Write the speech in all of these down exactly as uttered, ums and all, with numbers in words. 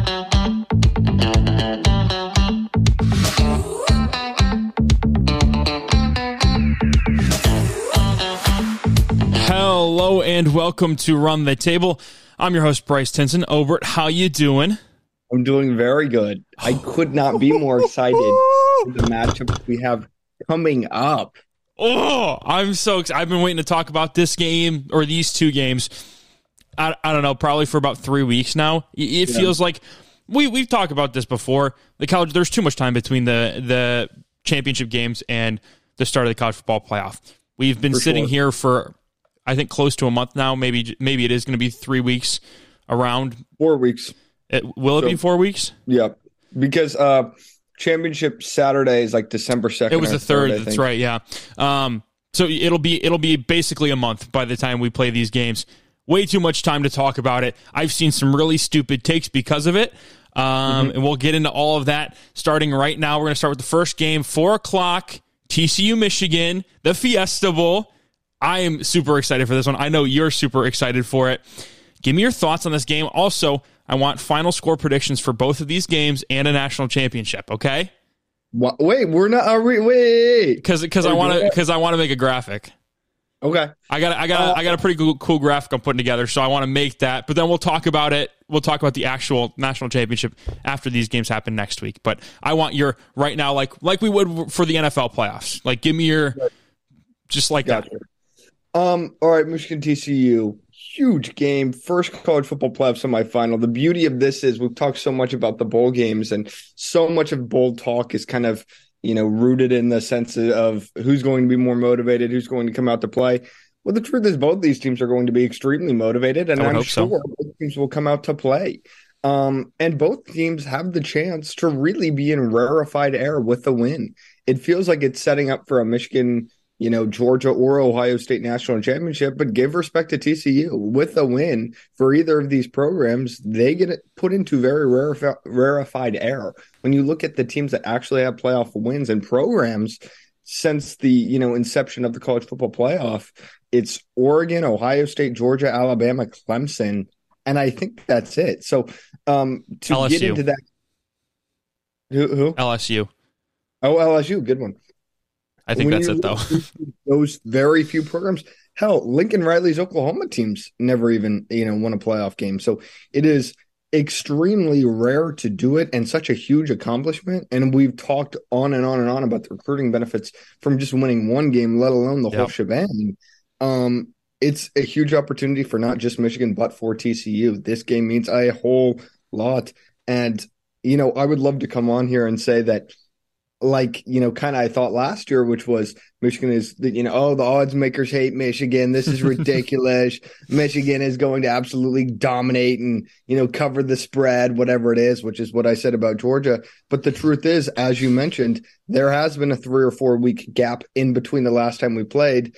Hello and welcome to Run the Table. I'm your host, Bryce Tinson. Obert, how you doing? I'm doing very good. I could not be more excited for the matchup we have coming up. Oh, I'm so excited. I've been waiting to talk about this game or these two games. I, I don't know, probably for about three weeks now. It yeah. feels like we we've talked about this before. The college, there's too much time between the the championship games and the start of the college football playoff. We've been for sitting sure. here for, I think, close to a month now. Maybe maybe it is going to be three weeks around. Four weeks. It, will it so, be four weeks? Yeah, because uh, championship Saturday is like December second. It was the third. third that's right. Yeah. Um. So it'll be it'll be basically a month by the time we play these games. Way too much time to talk about it. I've seen some really stupid takes because of it. Um. Mm-hmm. And we'll get into all of that starting right now. We're going to start with the first game, four o'clock. T C U Michigan, the Fiesta Bowl. I am super excited for this one. I know you're super excited for it. Give me your thoughts on this game. Also, I want final score predictions for both of these games and a national championship, okay? What? Wait, we're not are we, wait. Cuz cuz I want to cuz I want to make a graphic. Okay. I got I got uh, I got a pretty cool, cool graphic I'm putting together, so I want to make that. But then we'll talk about it. We'll talk about the actual national championship after these games happen next week. But I want your right now, like like we would for the N F L playoffs. Like, give me your just like gotcha. that. Um. All right, Michigan T C U, huge game, first college football playoff semifinal. The beauty of this is we've talked so much about the bowl games, and so much of bowl talk is kind of, you know, rooted in the sense of who's going to be more motivated, who's going to come out to play. Well, the truth is both these teams are going to be extremely motivated, and I'm sure so. both teams will come out to play. Um, and both teams have the chance to really be in rarefied air with the win. It feels like it's setting up for a Michigan, you know, Georgia or Ohio State national championship, but give respect to T C U. With a win for either of these programs, they get put into very rarefi- rarefied air. When you look at the teams that actually have playoff wins and programs since the, you know, inception of the college football playoff, it's Oregon, Ohio State, Georgia, Alabama, Clemson, and I think that's it. So um, to L S U. get into that, who, who? L S U. Oh, L S U, good one. I think when that's it, though. Those very few programs. Hell, Lincoln Riley's Oklahoma teams never even, you know, won a playoff game. So it is extremely rare to do it and such a huge accomplishment. And we've talked on and on and on about the recruiting benefits from just winning one game, let alone the yep. whole shebang. Um, it's a huge opportunity for not just Michigan, but for T C U. This game means a whole lot. And, you know, I would love to come on here and say that, like, you know, kind of I thought last year, which was Michigan is, the, you know, oh, the odds makers hate Michigan. This is ridiculous. Michigan is going to absolutely dominate and, you know, cover the spread, whatever it is, which is what I said about Georgia. But the truth is, as you mentioned, there has been a three or four week gap in between the last time we played.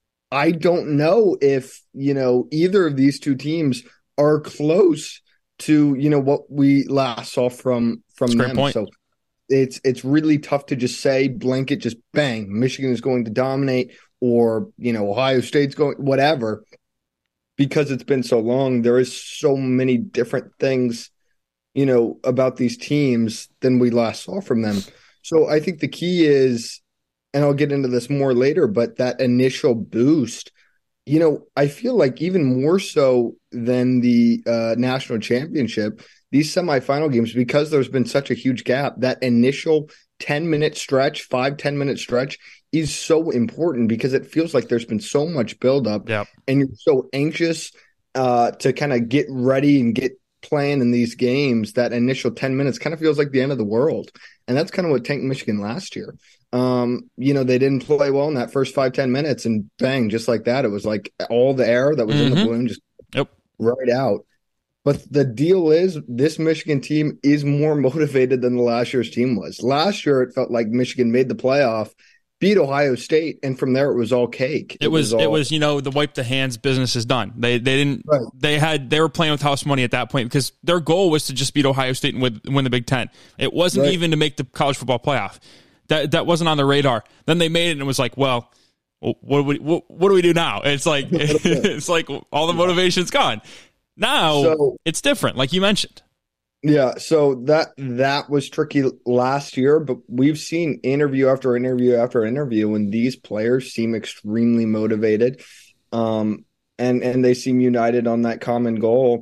I don't know if, you know, either of these two teams are close to, you know, what we last saw from, from them. Point. So it's, it's really tough to just say blanket, just bang, Michigan is going to dominate, or, you know, Ohio State's going, whatever, because it's been so long. There is so many different things, you know, about these teams than we last saw from them. So I think the key is, and I'll get into this more later, but that initial boost, you know, I feel like even more so than the uh, national championship, these semifinal games, because there's been such a huge gap, that initial ten-minute stretch, five, ten-minute stretch is so important because it feels like there's been so much buildup, yep. and you're so anxious uh, to kind of get ready and get playing in these games. That initial ten minutes kind of feels like the end of the world. And that's kind of what tanked Michigan last year. Um, you know, they didn't play well in that first five, ten minutes, and bang, just like that. It was like all the air that was mm-hmm. in the balloon just yep. right out. But the deal is, this Michigan team is more motivated than the last year's team was. Last year, it felt like Michigan made the playoff, beat Ohio State, and from there it was all cake. It, it was, was all, it was, you know, the wipe the hands business is done. They they didn't right. they had they were playing with house money at that point because their goal was to just beat Ohio State and win, win the Big Ten. It wasn't right. even to make the college football playoff. That that wasn't on the radar. Then they made it and it was like, well, what do we what, what do we do now? It's like it's like all the motivation's gone. Now so, it's different, like you mentioned. Yeah, so that that was tricky last year, but we've seen interview after interview after interview, and these players seem extremely motivated, um, and and they seem united on that common goal.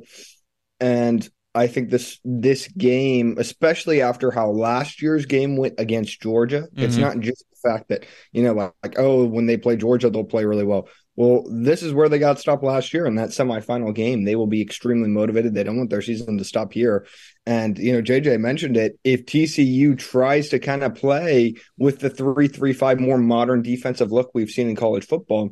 And I think this this game, especially after how last year's game went against Georgia, mm-hmm. it's not just the fact that, you know, like, like oh, when they play Georgia, they'll play really well. Well, this is where they got stopped last year in that semifinal game. They will be extremely motivated. They don't want their season to stop here. And, you know, J J mentioned it. If T C U tries to kind of play with the three three five more modern defensive look we've seen in college football,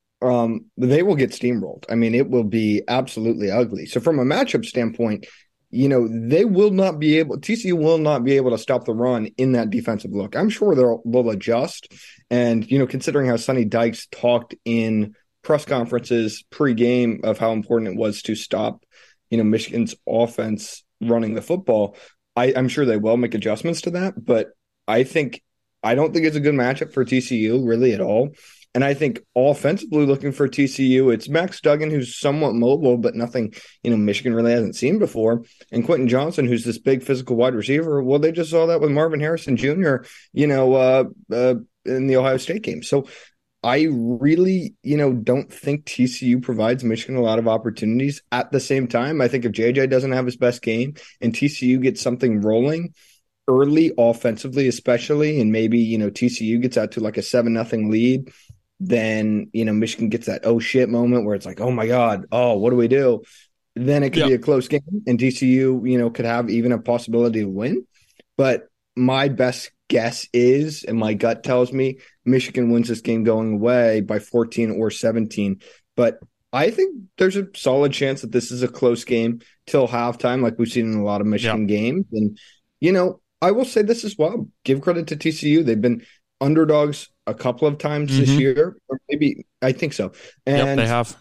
um, they will get steamrolled. I mean, it will be absolutely ugly. So from a matchup standpoint, you know, they will not be able, T C U will not be able to stop the run in that defensive look. I'm sure they'll, they'll adjust. And, you know, considering how Sonny Dykes talked in press conferences pre-game of how important it was to stop, you know, Michigan's offense running the football, I, I'm sure they will make adjustments to that. But I think, I don't think it's a good matchup for T C U really at all. And I think offensively looking for T C U, it's Max Duggan, who's somewhat mobile, but nothing, you know, Michigan really hasn't seen before. And Quentin Johnson, who's this big physical wide receiver. Well, they just saw that with Marvin Harrison Junior, you know, uh, uh, in the Ohio State game. So I really, you know, don't think T C U provides Michigan a lot of opportunities. At the same time, I think if J J doesn't have his best game and T C U gets something rolling early offensively, especially, and maybe, you know, T C U gets out to like a seven nothing lead, then, you know, Michigan gets that oh shit moment where it's like, oh my God, oh, what do we do? Then it could yep. be a close game and T C U, you know, could have even a possibility to win. But my best guess is, and my gut tells me, Michigan wins this game going away by fourteen or seventeen. But I think there's a solid chance that this is a close game till halftime, like we've seen in a lot of Michigan yep. games. And, you know, I will say this as well. Give credit to T C U. They've been underdogs a couple of times mm-hmm. this year, or maybe I think so. And yep, they have.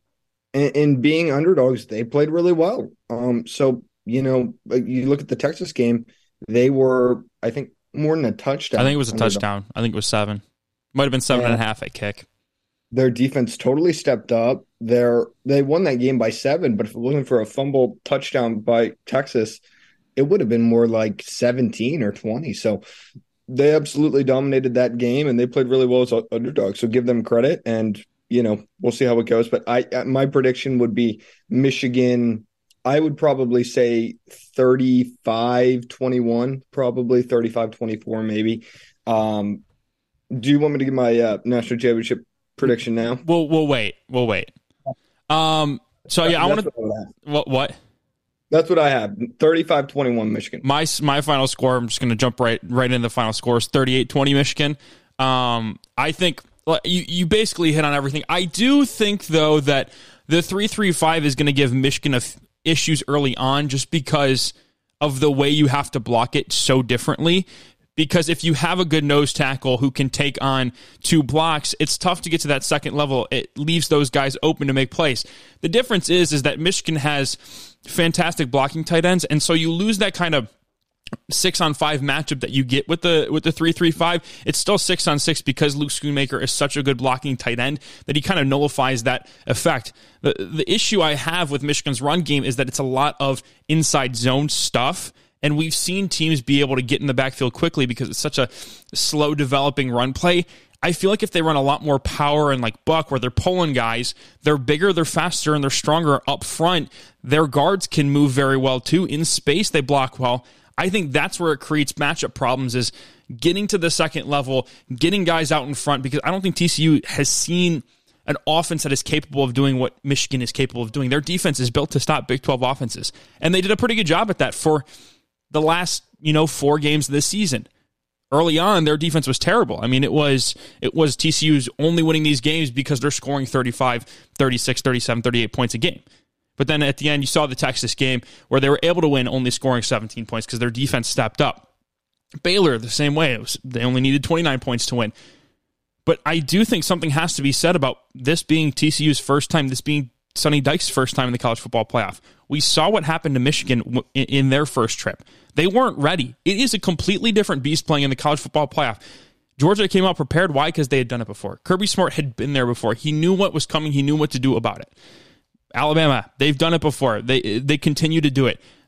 In, in being underdogs, they played really well. Um, so, you know, you look at the Texas game, they were, I think, more than a touchdown. I think it was a underdog. touchdown. I think it was seven. Might have been seven and, and a half at kick. Their defense totally stepped up. They're, they won that game by seven, but if it wasn't for a fumble touchdown by Texas, it would have been more like seventeen or twenty. So they absolutely dominated that game, and they played really well as underdogs. So give them credit, and, you know, we'll see how it goes. But I, my prediction would be Michigan, I would probably say thirty-five twenty-one, probably thirty-five twenty-four maybe. Um, do you want me to give my uh, national championship prediction now? We'll, we'll wait. We'll wait. Um, so, yeah, I want to – what? What? That's what I have. thirty-five twenty-one Michigan. My my final score, I'm just going to jump right right into the final score, is thirty-eight twenty Michigan. Um, I think you, you basically hit on everything. I do think, though, that the three three five is going to give Michigan a f- issues early on just because of the way you have to block it so differently. Because if you have a good nose tackle who can take on two blocks, it's tough to get to that second level. It leaves those guys open to make plays. The difference is, is that Michigan has fantastic blocking tight ends, and so you lose that kind of six on five matchup that you get with the with the three three five. It's still six on six because Luke Schoonmaker is such a good blocking tight end that he kind of nullifies that effect. The the issue I have with Michigan's run game is that it's a lot of inside zone stuff. And we've seen teams be able to get in the backfield quickly because it's such a slow developing run play. I feel like if they run a lot more power and like Buck, where they're pulling guys, they're bigger, they're faster, and they're stronger up front. Their guards can move very well too. In space, they block well. I think that's where it creates matchup problems, is getting to the second level, getting guys out in front, because I don't think T C U has seen an offense that is capable of doing what Michigan is capable of doing. Their defense is built to stop Big twelve offenses. And they did a pretty good job at that for the last, you know, four games of this season. Early on, their defense was terrible. I mean, it was it was T C U's only winning these games because they're scoring thirty-five, thirty-six, thirty-seven, thirty-eight points a game. But then at the end, you saw the Texas game where they were able to win only scoring seventeen points because their defense stepped up. Baylor, the same way. It was, they only needed twenty-nine points to win. But I do think something has to be said about this being T C U's first time, this being Sonny Dykes' first time in the college football playoff. We saw what happened to Michigan in their first trip. They weren't ready. It is a completely different beast playing in the college football playoff. Georgia came out prepared. Why? Because they had done it before. Kirby Smart had been there before. He knew what was coming. He knew what to do about it. Alabama, they've done it before. They they continue to do it.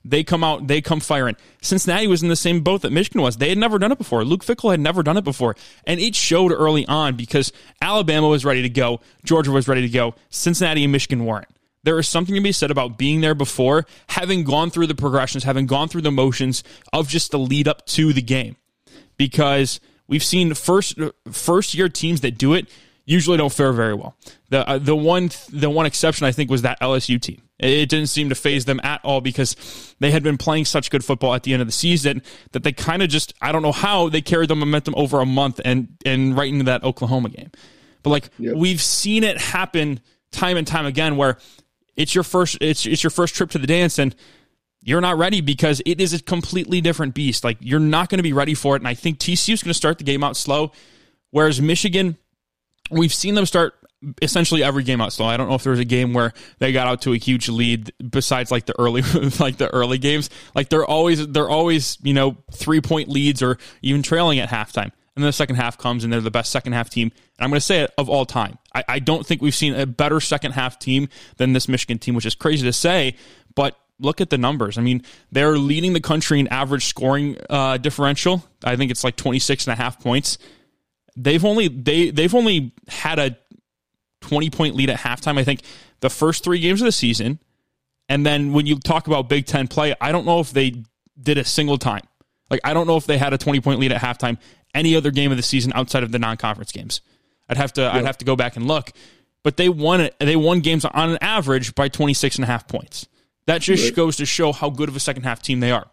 They come out, they come firing. Cincinnati was in the same boat that Michigan was. They had never done it before. Luke Fickell had never done it before. And it showed early on because Alabama was ready to go. Georgia was ready to go. Cincinnati and Michigan weren't. There is something to be said about being there before, having gone through the progressions, having gone through the motions of just the lead up to the game. Because we've seen first first year teams that do it usually don't fare very well. The uh, the one the one exception I think was that L S U team. It didn't seem to faze them at all because they had been playing such good football at the end of the season that they kind of just, I don't know how, they carried the momentum over a month and and right into that Oklahoma game. But like yep. we've seen it happen time and time again where it's your first it's it's your first trip to the dance and you're not ready because it is a completely different beast. Like you're not going to be ready for it. And I think T C U is going to start the game out slow, whereas Michigan, we've seen them start essentially every game out slow. I don't know if there was a game where they got out to a huge lead besides like the early like the early games. Like they're always they're always, you know, three-point leads or even trailing at halftime. And then the second half comes and they're the best second half team. And I'm going to say it of all time. I, I don't think we've seen a better second half team than this Michigan team, which is crazy to say, but look at the numbers. I mean, they're leading the country in average scoring uh, differential. I think it's like twenty-six and a half points. They've only they they've only had a twenty point lead at halftime, I think, the first three games of the season. And then when you talk about Big Ten play, I don't know if they did a single time. Like, I don't know if they had a twenty point lead at halftime any other game of the season outside of the non-conference games. I'd have to yeah. I'd have to go back and look. But they won it. They won games on an average by twenty-six and a half points. That just right. goes to show how good of a second half team they are.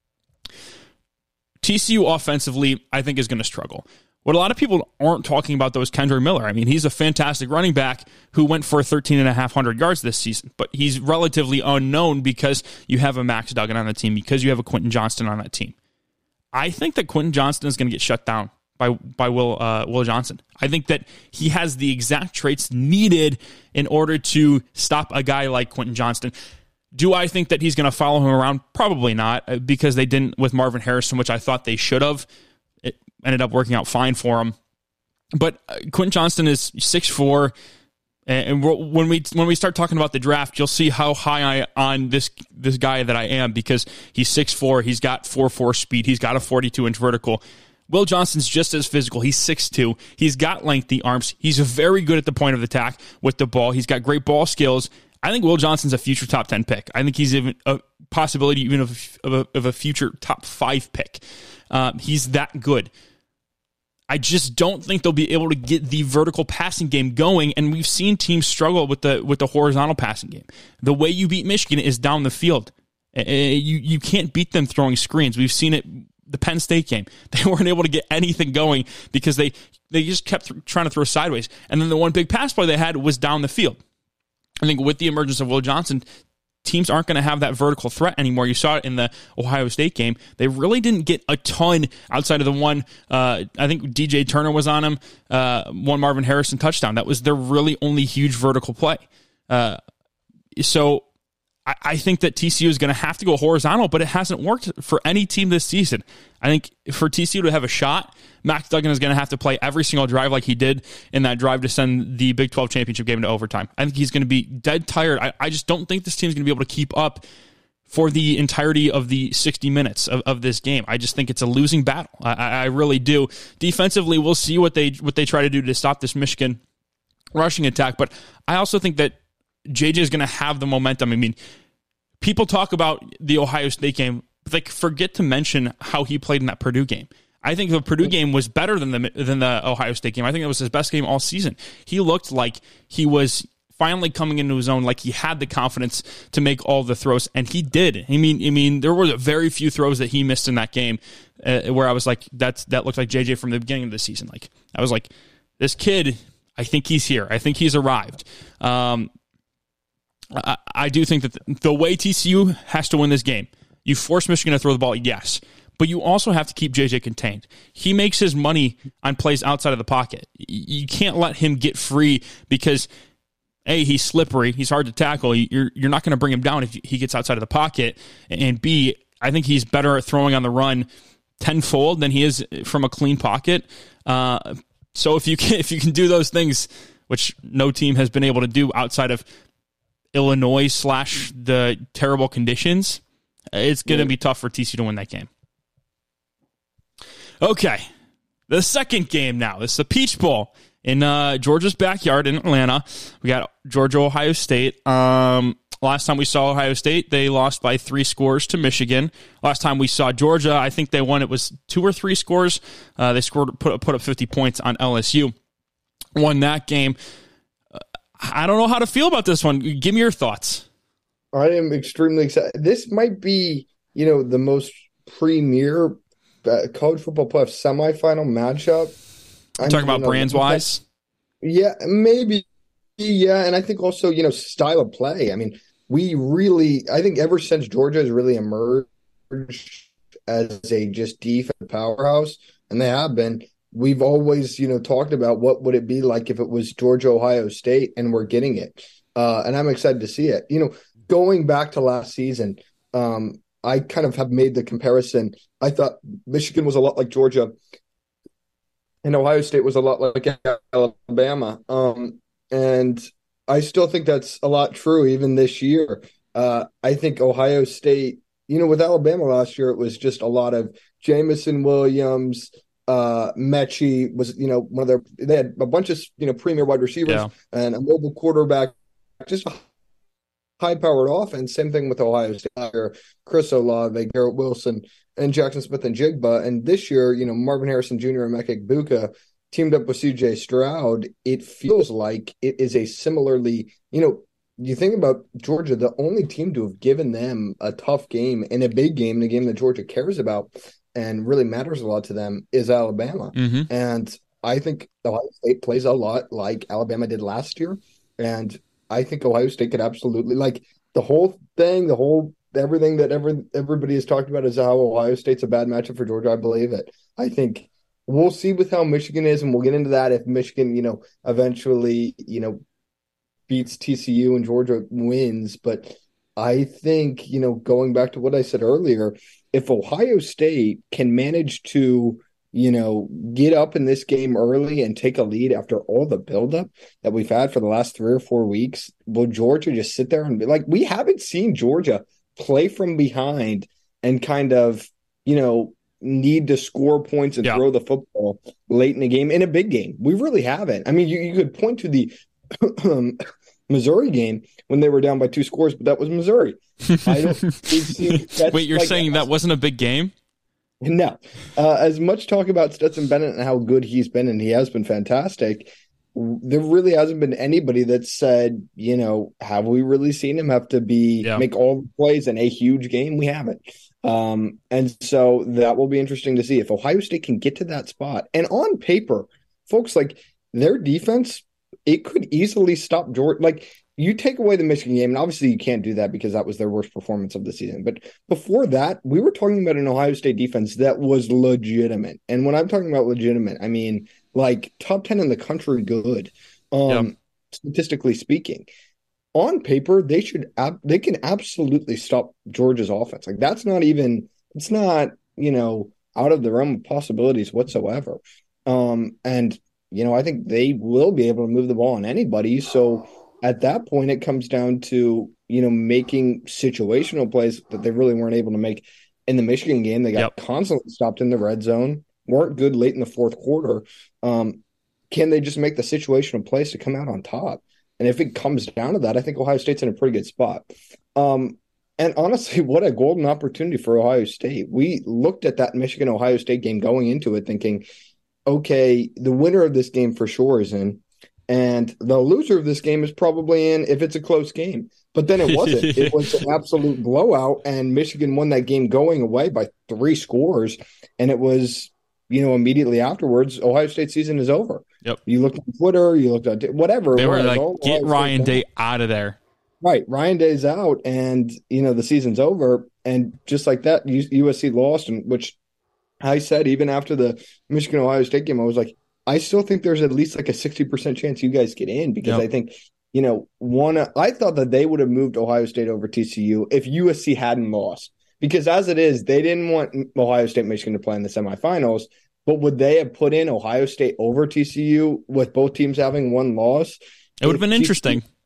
T C U offensively, I think, is going to struggle. What a lot of people aren't talking about, though, is Kendra Miller. I mean, he's a fantastic running back who went for thirteen and a half hundred yards this season, but he's relatively unknown because you have a Max Duggan on the team, because you have a Quentin Johnston on that team. I think that Quentin Johnston is going to get shut down by by Will uh, Will Johnson. I think that he has the exact traits needed in order to stop a guy like Quentin Johnston. Do I think that he's going to follow him around? Probably not, because they didn't with Marvin Harrison, which I thought they should have. It ended up working out fine for him. But Quentin Johnston is six foot four, and when we when we start talking about the draft, you'll see how high I on this this guy that I am, because he's six foot four, he's got four four speed, he's got a forty-two inch vertical. Will Johnston's just as physical. He's six two. He's got lengthy arms. He's very good at the point of attack with the ball. He's got great ball skills. I think Will Johnston's a future top ten pick. I think he's even a possibility even of, of, a, of a future top five pick. Uh, he's that good. I just don't think they'll be able to get the vertical passing game going, and we've seen teams struggle with the with the horizontal passing game. The way you beat Michigan is down the field. You you can't beat them throwing screens. We've seen it the Penn State game. They weren't able to get anything going because they, they just kept th- trying to throw sideways. And then the one big pass play they had was down the field. I think with the emergence of Will Johnson, teams aren't going to have that vertical threat anymore. You saw it in the Ohio State game. They really didn't get a ton outside of the one, uh, I think D J Turner was on him, uh, one Marvin Harrison touchdown. That was their really only huge vertical play. Uh, so I, I think that T C U is going to have to go horizontal, but it hasn't worked for any team this season. I think for T C U to have a shot, Max Duggan is going to have to play every single drive like he did in that drive to send the Big twelve championship game into overtime. I think he's going to be dead tired. I, I just don't think this team is going to be able to keep up for the entirety of the sixty minutes of, of this game. I just think it's a losing battle. I, I really do. Defensively, we'll see what they what they try to do to stop this Michigan rushing attack, but I also think that J J is going to have the momentum. I mean, people talk about the Ohio State game, but they forget to mention how he played in that Purdue game. I think the Purdue game was better than the than the Ohio State game. I think it was his best game all season. He looked like he was finally coming into his own, like he had the confidence to make all the throws, and he did. I mean, I mean, there were very few throws that he missed in that game uh, where I was like, that's that looked like J J from the beginning of the season. Like I was like, this kid, I think he's here. I think he's arrived. Um, I, I do think that the, the way T C U has to win this game, you force Michigan to throw the ball, yes. But you also have to keep J J contained. He makes his money on plays outside of the pocket. You can't let him get free because, A, he's slippery. He's hard to tackle. You're, you're not going to bring him down if he gets outside of the pocket. And B, I think he's better at throwing on the run tenfold than he is from a clean pocket. Uh, so if you can, if you can do those things, which no team has been able to do outside of Illinois slash the terrible conditions, It's going to Yeah. be tough for T C U to win that game. Okay. The second game now. This is the Peach Bowl in uh, Georgia's backyard in Atlanta. We got Georgia, Ohio State. Um, last time we saw Ohio State, they lost by three scores to Michigan. Last time we saw Georgia, I think they won. It was two or three scores. Uh, they scored put put up fifty points on L S U. Won that game. Uh, I don't know how to feel about this one. Give me your thoughts. I am extremely excited. This might be, you know, the most premier uh, college football playoff semifinal matchup. I'm talking about brands wise. Yeah, maybe. Yeah, and I think also, you know, style of play. I mean, we really, I think ever since Georgia has really emerged as a just defensive powerhouse, and they have been, we've always, you know, talked about what would it be like if it was Georgia, Ohio State, and we're getting it. Uh, and I'm excited to see it. You know, going back to last season, um, I kind of have made the comparison. I thought Michigan was a lot like Georgia, and Ohio State was a lot like Alabama. Um, and I still think that's a lot true even this year. Uh, I think Ohio State, you know, with Alabama last year, it was just a lot of Jamison Williams, uh, Mechie was, you know, one of their, they had a bunch of, you know, premier wide receivers Yeah. and a mobile quarterback, just a high-powered offense. Same thing with Ohio State, Chris Olave, Garrett Wilson, and Jackson Smith and Jigba. And this year, you know, Marvin Harrison Junior and Emeka Egbuka teamed up with C J Stroud. It feels like it is a similarly, you know, you think about Georgia, the only team to have given them a tough game and a big game, and a game that Georgia cares about and really matters a lot to them, is Alabama. Mm-hmm. And I think Ohio State plays a lot like Alabama did last year. And I think Ohio State could absolutely, like, the whole thing, the whole everything that ever everybody has talked about is how Ohio State's a bad matchup for Georgia. I believe it. I think we'll see with how Michigan is, and we'll get into that if Michigan, you know, eventually, you know, beats T C U and Georgia wins. But I think, you know, going back to what I said earlier, if Ohio State can manage to, you know, get up in this game early and take a lead after all the buildup that we've had for the last three or four weeks, will Georgia just sit there and be like, we haven't seen Georgia play from behind and kind of, you know, need to score points and Yeah. throw the football late in the game, in a big game. We really haven't. I mean, you, you could point to the um, Missouri game when they were down by two scores, but that was Missouri. I don't, we've seen, that's Wait, you're like, saying that wasn't a big game? No. Uh, as much talk about Stetson Bennett and how good he's been, and he has been fantastic, there really hasn't been anybody that said, you know, have we really seen him have to be Yeah. make all the plays in a huge game? We haven't. Um, and so that will be interesting to see if Ohio State can get to that spot. And on paper, folks, like, their defense, it could easily stop Georgia. Like, you take away the Michigan game, and obviously you can't do that because that was their worst performance of the season. But before that, we were talking about an Ohio State defense that was legitimate. And when I'm talking about legitimate, I mean like top ten in the country good, um, Yep. statistically speaking. On paper, they should ab- they can absolutely stop Georgia's offense. Like, that's not even it's not, you know, out of the realm of possibilities whatsoever. Um, and you know, I think they will be able to move the ball on anybody. So at that point, it comes down to, you know, making situational plays that they really weren't able to make in the Michigan game. They got Yep. constantly stopped in the red zone, weren't good late in the fourth quarter. Um, can they just make the situational plays to come out on top? And if it comes down to that, I think Ohio State's in a pretty good spot. Um, and honestly, what a golden opportunity for Ohio State. We looked at that Michigan-Ohio State game going into it thinking, okay, the winner of this game for sure is in. And the loser of this game is probably in if it's a close game. But then it wasn't. It was an absolute blowout, and Michigan won that game going away by three scores. And it was, you know, immediately afterwards, Ohio State season is over. Yep. You looked on Twitter, you looked at whatever. They it were was, like, oh, get Ohio Ryan State's Day out. out of there. Right. Ryan Day's out, and, you know, the season's over. And just like that, U S C lost, and which I said even after the Michigan-Ohio State game, I was like, I still think there's at least like a sixty percent chance you guys get in, because Yep. I think, you know, one, I thought that they would have moved Ohio State over T C U if U S C hadn't lost, because as it is, they didn't want Ohio State, Michigan to play in the semifinals, but would they have put in Ohio State over T C U with both teams having one loss? It would have been If T C U interesting.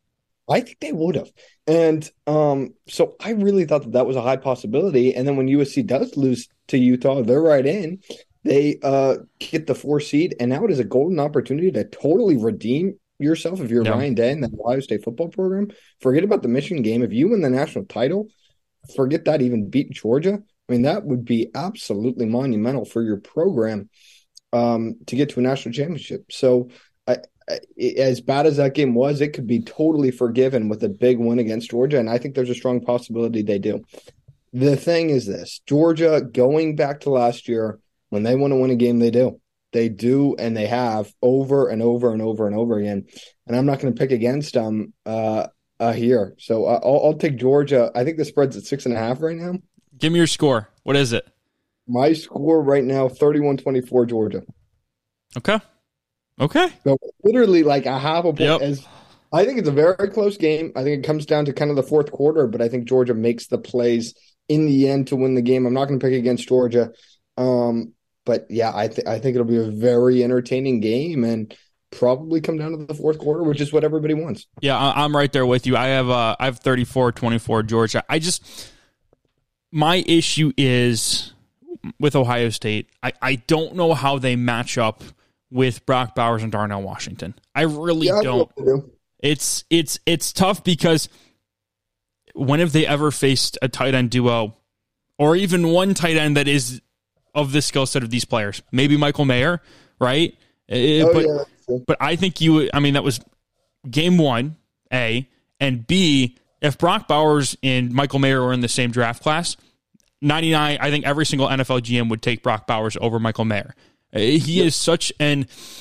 I think they would have. And um, so I really thought that that was a high possibility. And then when U S C does lose to Utah, they're right in. They uh, get the four seed, and now it is a golden opportunity to totally redeem yourself if you're Yeah. Ryan Day in the Ohio State football program. Forget about the Michigan game. If you win the national title, forget that, even beat Georgia. I mean, that would be absolutely monumental for your program um, to get to a national championship. So I, I, as bad as that game was, it could be totally forgiven with a big win against Georgia, and I think there's a strong possibility they do. The thing is this, Georgia, going back to last year, when they want to win a game, they do. They do, and they have over and over and over and over again. And I'm not going to pick against them uh, uh, here. So uh, I'll, I'll take Georgia. I think the spread's at six and a half right now. Give me your score. What is it? My score right now, thirty-one twenty-four Georgia. Okay. Okay. So literally like a half a point. Yep. As I think it's a very close game. I think it comes down to kind of the fourth quarter, but I think Georgia makes the plays in the end to win the game. I'm not going to pick against Georgia. Um, but yeah, I, th- I think it'll be a very entertaining game and probably come down to the fourth quarter, which is what everybody wants. Yeah, I- I'm right there with you. I have uh, I have thirty-four twenty-four Georgia. I just my issue is with Ohio State. I, I don't know how they match up with Brock Bowers and Darnell Washington. I really Yeah, I don't. do. It's it's it's tough because when have they ever faced a tight end duo or even one tight end that is of the skill set of these players? Maybe Michael Mayer, right? Uh, Oh, but yeah, that's true. but I think you. I mean, that was game one, A, and B. If Brock Bowers and Michael Mayer were in the same draft class, ninety-nine. I think every single N F L G M would take Brock Bowers over Michael Mayer. Uh, he is such an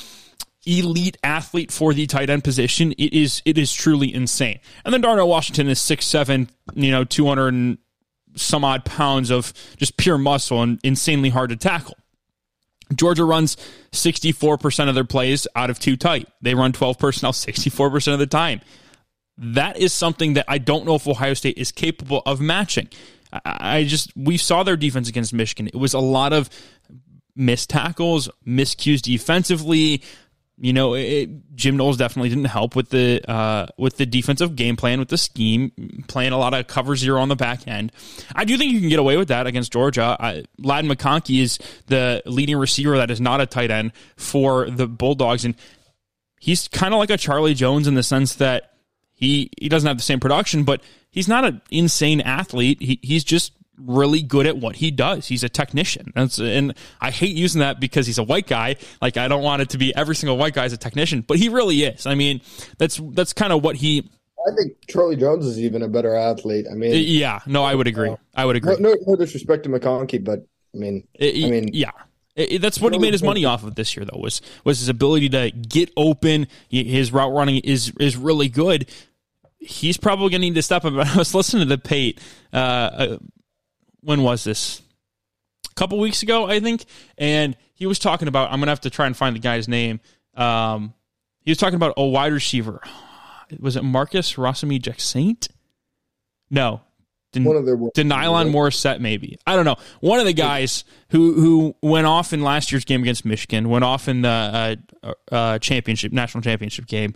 elite athlete for the tight end position. It is it is truly insane. And then Darnell Washington is six seven, you know, two hundred and some odd pounds of just pure muscle and insanely hard to tackle. Georgia runs sixty-four percent of their plays out of two tight. They run twelve personnel sixty-four percent of the time. That is something that I don't know if Ohio State is capable of matching. I, I just, we saw their defense against Michigan. It was a lot of missed tackles, miscues defensively. You know, it, Jim Knowles definitely didn't help with the uh, with the defensive game plan, with the scheme, playing a lot of cover zero on the back end. I do think you can get away with that against Georgia. I, Ladd McConkey is the leading receiver that is not a tight end for the Bulldogs, and he's kind of like a Charlie Jones in the sense that he he doesn't have the same production, but he's not an insane athlete. He he's just really good at what he does. He's a technician. That's, and I hate using that because he's a white guy. Like, I don't want it to be every single white guy is a technician, but he really is. I mean, that's that's kind of what he... I think Charlie Jones is even a better athlete. I mean... Yeah, no, I would agree. I would agree. No, no, no disrespect to McConkey, but, I mean... It, I mean yeah. It, it, that's what he made his money off of this year, though, was was his ability to get open. His route running is is really good. He's probably going to need to step up. I was listening to the Pate... Uh, uh, when was this? A couple weeks ago, I think. And he was talking about, I'm going to have to try and find the guy's name. Um, he was talking about a wide receiver. Was it Marcus Rosemy-Jacksaint? No. Den- One of their Denylon Morissette, maybe. I don't know. One of the guys who, who went off in last year's game against Michigan, went off in the uh, uh, championship, national championship game.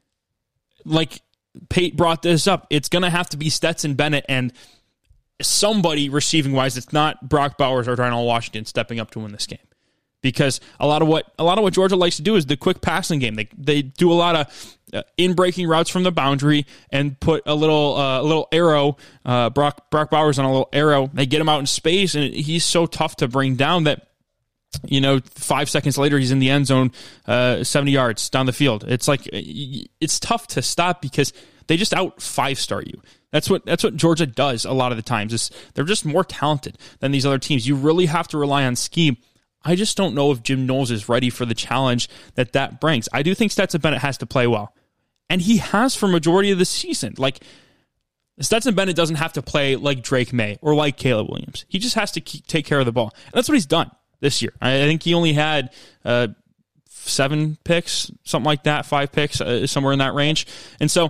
Like, Pate brought this up. It's going to have to be Stetson Bennett and somebody receiving wise. It's not Brock Bowers or Darnell Washington stepping up to win this game, because a lot of what a lot of what Georgia likes to do is the quick passing game. They they do a lot of uh, in breaking routes from the boundary and put a little uh, a little arrow. Uh, Brock Brock Bowers on a little arrow. They get him out in space, and he's so tough to bring down that, you know, five seconds later he's in the end zone, uh, seventy yards down the field. It's like it's tough to stop because they just out five star you. That's what that's what Georgia does a lot of the times. Is they're just more talented than these other teams. You really have to rely on scheme. I just don't know if Jim Knowles is ready for the challenge that that brings. I do think Stetson Bennett has to play well, and he has for majority of the season. Like, Stetson Bennett doesn't have to play like Drake May or like Caleb Williams. He just has to keep, take care of the ball, and that's what he's done this year. I, I think he only had uh, seven picks, something like that, five picks, uh, somewhere in that range, and so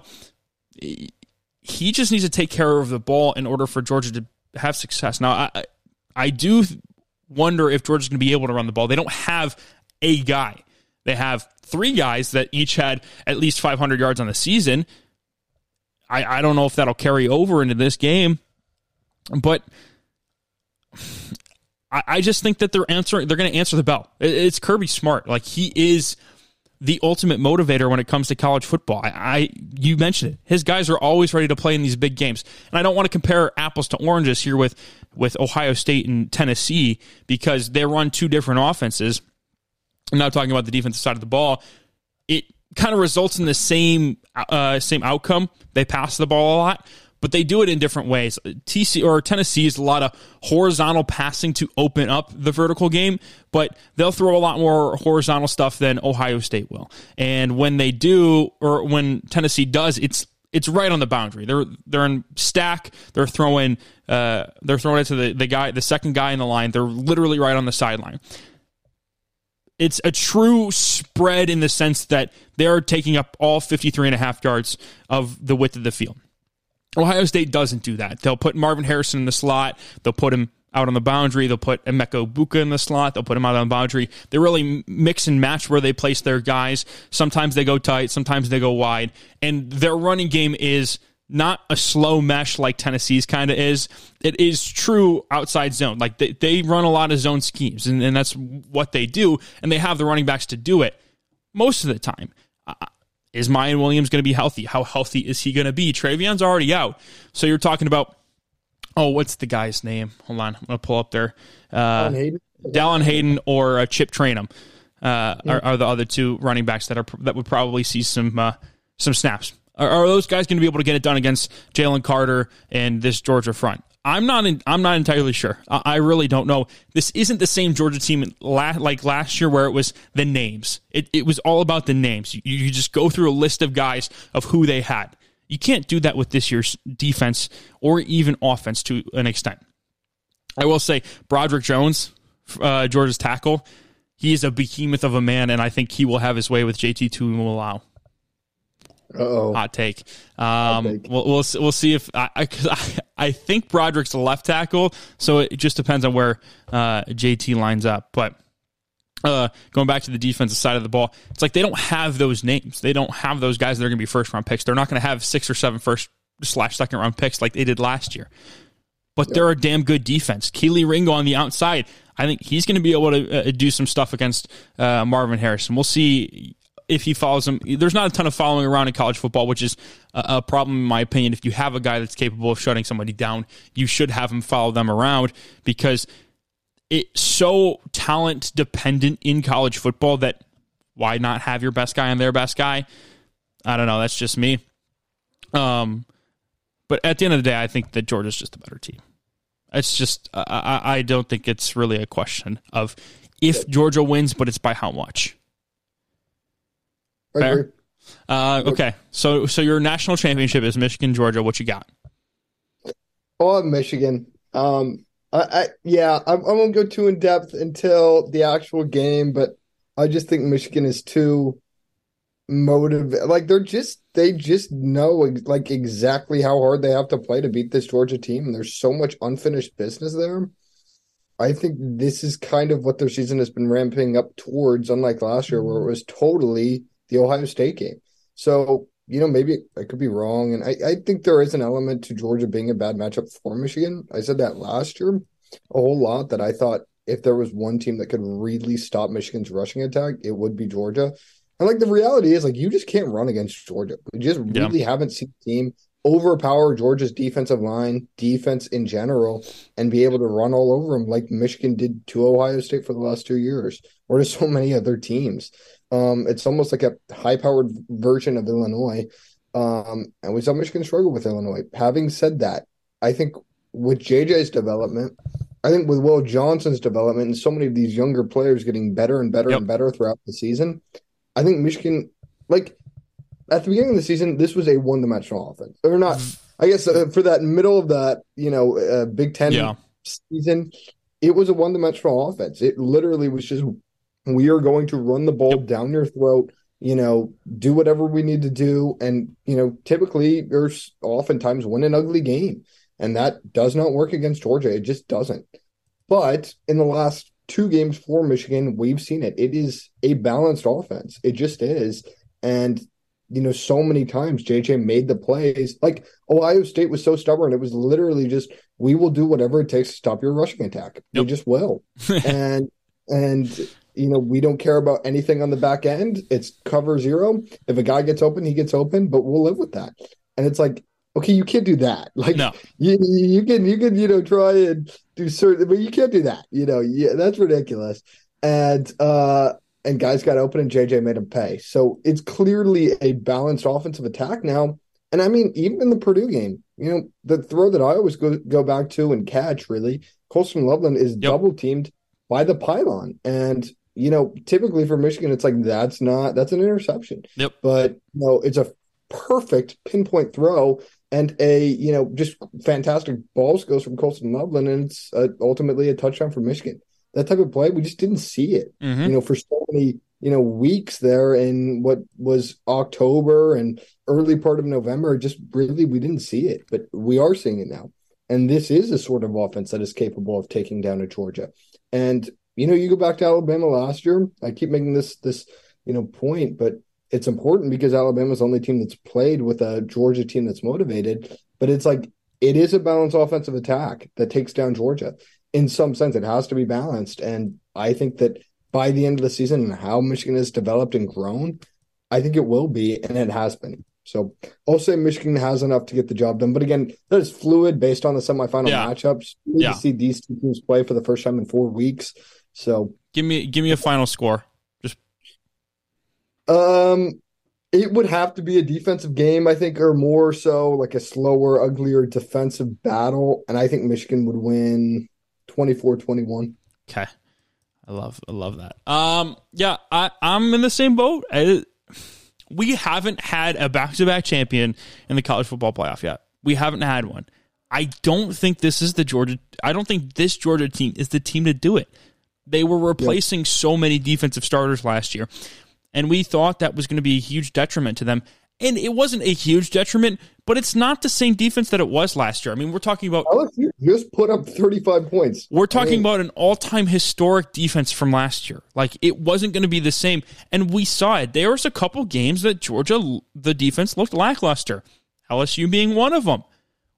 he just needs to take care of the ball in order for Georgia to have success. Now, I, I do wonder if Georgia's going to be able to run the ball. They don't have a guy. They have three guys that each had at least five hundred yards on the season. I, I don't know if that'll carry over into this game, but I, I just think that they're answering. They're going to answer the bell. It, it's Kirby Smart. Like, he is the ultimate motivator when it comes to college football. I, I you mentioned it. His guys are always ready to play in these big games. And I don't want to compare apples to oranges here with, with Ohio State and Tennessee because they run two different offenses. I'm not talking about the defensive side of the ball. It kind of results in the same uh, same outcome. They pass the ball a lot, but they do it in different ways. T C or Tennessee is a lot of horizontal passing to open up the vertical game, but they'll throw a lot more horizontal stuff than Ohio State will. And when they do, or when Tennessee does, it's it's right on the boundary. They're they're in stack. They're throwing uh, they're throwing it to the, the guy, the second guy in the line. They're literally right on the sideline. It's a true spread in the sense that they're taking up all fifty-three and a half yards of the width of the field. Ohio State doesn't do that. They'll put Marvin Harrison in the slot. They'll put him out on the boundary. They'll put Emeka Buka in the slot. They'll put him out on the boundary. They really mix and match where they place their guys. Sometimes they go tight. Sometimes they go wide. And their running game is not a slow mesh like Tennessee's kind of is. It is true outside zone. Like they, they run a lot of zone schemes, and, and that's what they do, and they have the running backs to do it most of the time. Uh, is Mayan Williams going to be healthy? How healthy is he going to be? Travion's already out. So you're talking about, oh, what's the guy's name? Hold on. I'm going to pull up there. Uh, Hayden. Dallin Hayden or uh, Chip Trainum uh, yeah. are, are the other two running backs that are that would probably see some uh, some snaps. Are, are those guys going to be able to get it done against Jalen Carter and this Georgia front? I'm not. In, I'm not entirely sure. I, I really don't know. This isn't the same Georgia team la- like last year, where it was the names. It it was all about the names. You, you just go through a list of guys of who they had. You can't do that with this year's defense or even offense to an extent. I will say, Broderick Jones, uh, Georgia's tackle, he is a behemoth of a man, and I think he will have his way with J T Tuimoloau. Uh-oh. Hot take. Um, Hot take. We'll, we'll we'll see if I, I I think Broderick's a left tackle, so it just depends on where uh, J T lines up. But uh, going back to the defensive side of the ball, it's like they don't have those names. They don't have those guys that are going to be first round picks. They're not going to have six or seven first slash second round picks like they did last year. But yep. They're a damn good defense. Keely Ringo on the outside, I think he's going to be able to uh, do some stuff against uh, Marvin Harrison. We'll see if he follows him. There's not a ton of following around in college football, which is a, a problem in my opinion. If you have a guy that's capable of shutting somebody down, you should have him follow them around, because it's so talent dependent in college football that why not have your best guy on their best guy? I don't know. That's just me. Um, but at the end of the day, I think that Georgia's just a better team. It's just, I, I don't think it's really a question of if Georgia wins, but it's by how much. Fair? Uh, okay, so so your national championship is Michigan, Georgia. What you got? Oh, Michigan. Um, I, I yeah, I, I won't go too in depth until the actual game, but I just think Michigan is too motivated. Like they're just, they just know like exactly how hard they have to play to beat this Georgia team. And there's so much unfinished business there. I think this is kind of what their season has been ramping up towards, unlike last year where it was totally the Ohio State game. So, you know, maybe I could be wrong. And I, I think there is an element to Georgia being a bad matchup for Michigan. I said that last year a whole lot, that I thought if there was one team that could really stop Michigan's rushing attack, it would be Georgia. And like the reality is, like, you just can't run against Georgia. We just really yeah. haven't seen a team overpower Georgia's defensive line, defense in general, and be able to run all over them like Michigan did to Ohio State for the last two years, or to so many other teams. Um, it's almost like a high-powered version of Illinois, um, and we saw Michigan struggle with Illinois. Having said that, I think with J J's development, I think with Will Johnson's development, and so many of these younger players getting better and better yep. and better throughout the season, I think Michigan, like, at the beginning of the season, this was a one-dimensional offense. Or not, I guess, uh, for that middle of that, you know, uh, Big Ten yeah. season, it was a one-dimensional offense. It literally was just, we are going to run the ball yep. down your throat, you know, do whatever we need to do. And, you know, typically there's oftentimes win an ugly game. And that does not work against Georgia. It just doesn't. But in the last two games for Michigan, we've seen it. It is a balanced offense. It just is. And you know, so many times J J made the plays. Like Ohio State was so stubborn. It was literally just, we will do whatever it takes to stop your rushing attack. Yep. We just will. and, and, you know, we don't care about anything on the back end. It's cover zero. If a guy gets open, he gets open, but we'll live with that. And it's like, okay, you can't do that. Like no. you, you can, you can, you know, try and do certain, but you can't do that. You know, yeah, that's ridiculous. And, uh, and guys got open and J J made them pay. So it's clearly a balanced offensive attack now. And I mean, even in the Purdue game, you know, the throw that I always go, go back to and catch really, Colston Loveland is yep. double teamed by the pylon. And, you know, typically for Michigan, it's like, that's not, that's an interception. Yep. But, you know, it's a perfect pinpoint throw and a, you know, just fantastic ball skills from Colston Loveland. And it's uh, ultimately a touchdown for Michigan. That type of play, we just didn't see it, mm-hmm. you know, for so many, you know, weeks there in what was October and early part of November. Just really, we didn't see it, but we are seeing it now. And this is a sort of offense that is capable of taking down a Georgia. And, you know, you go back to Alabama last year. I keep making this, this, you know, point, but it's important because Alabama's the only team that's played with a Georgia team that's motivated. But it's like, it is a balanced offensive attack that takes down Georgia. In some sense, it has to be balanced. And I think that by the end of the season and how Michigan has developed and grown, I think it will be, and it has been. So I'll say Michigan has enough to get the job done. But again, that is fluid based on the semifinal yeah. matchups. We need yeah. to see these two teams play for the first time in four weeks. So give me give me a final score. Just um it would have to be a defensive game, I think, or more so like a slower, uglier defensive battle. And I think Michigan would win twenty-four twenty-one. Okay. I love I love that. Um yeah, I, I'm in the same boat. I, we haven't had a back-to-back champion in the college football playoff yet. We haven't had one. I don't think this is the Georgia I don't think this Georgia team is the team to do it. They were replacing yep. so many defensive starters last year, and we thought that was going to be a huge detriment to them. And it wasn't a huge detriment, but it's not the same defense that it was last year. I mean, we're talking about... L S U just put up thirty-five points. We're talking I mean, about an all-time historic defense from last year. Like, it wasn't going to be the same. And we saw it. There was a couple games that Georgia, the defense, looked lackluster. L S U being one of them.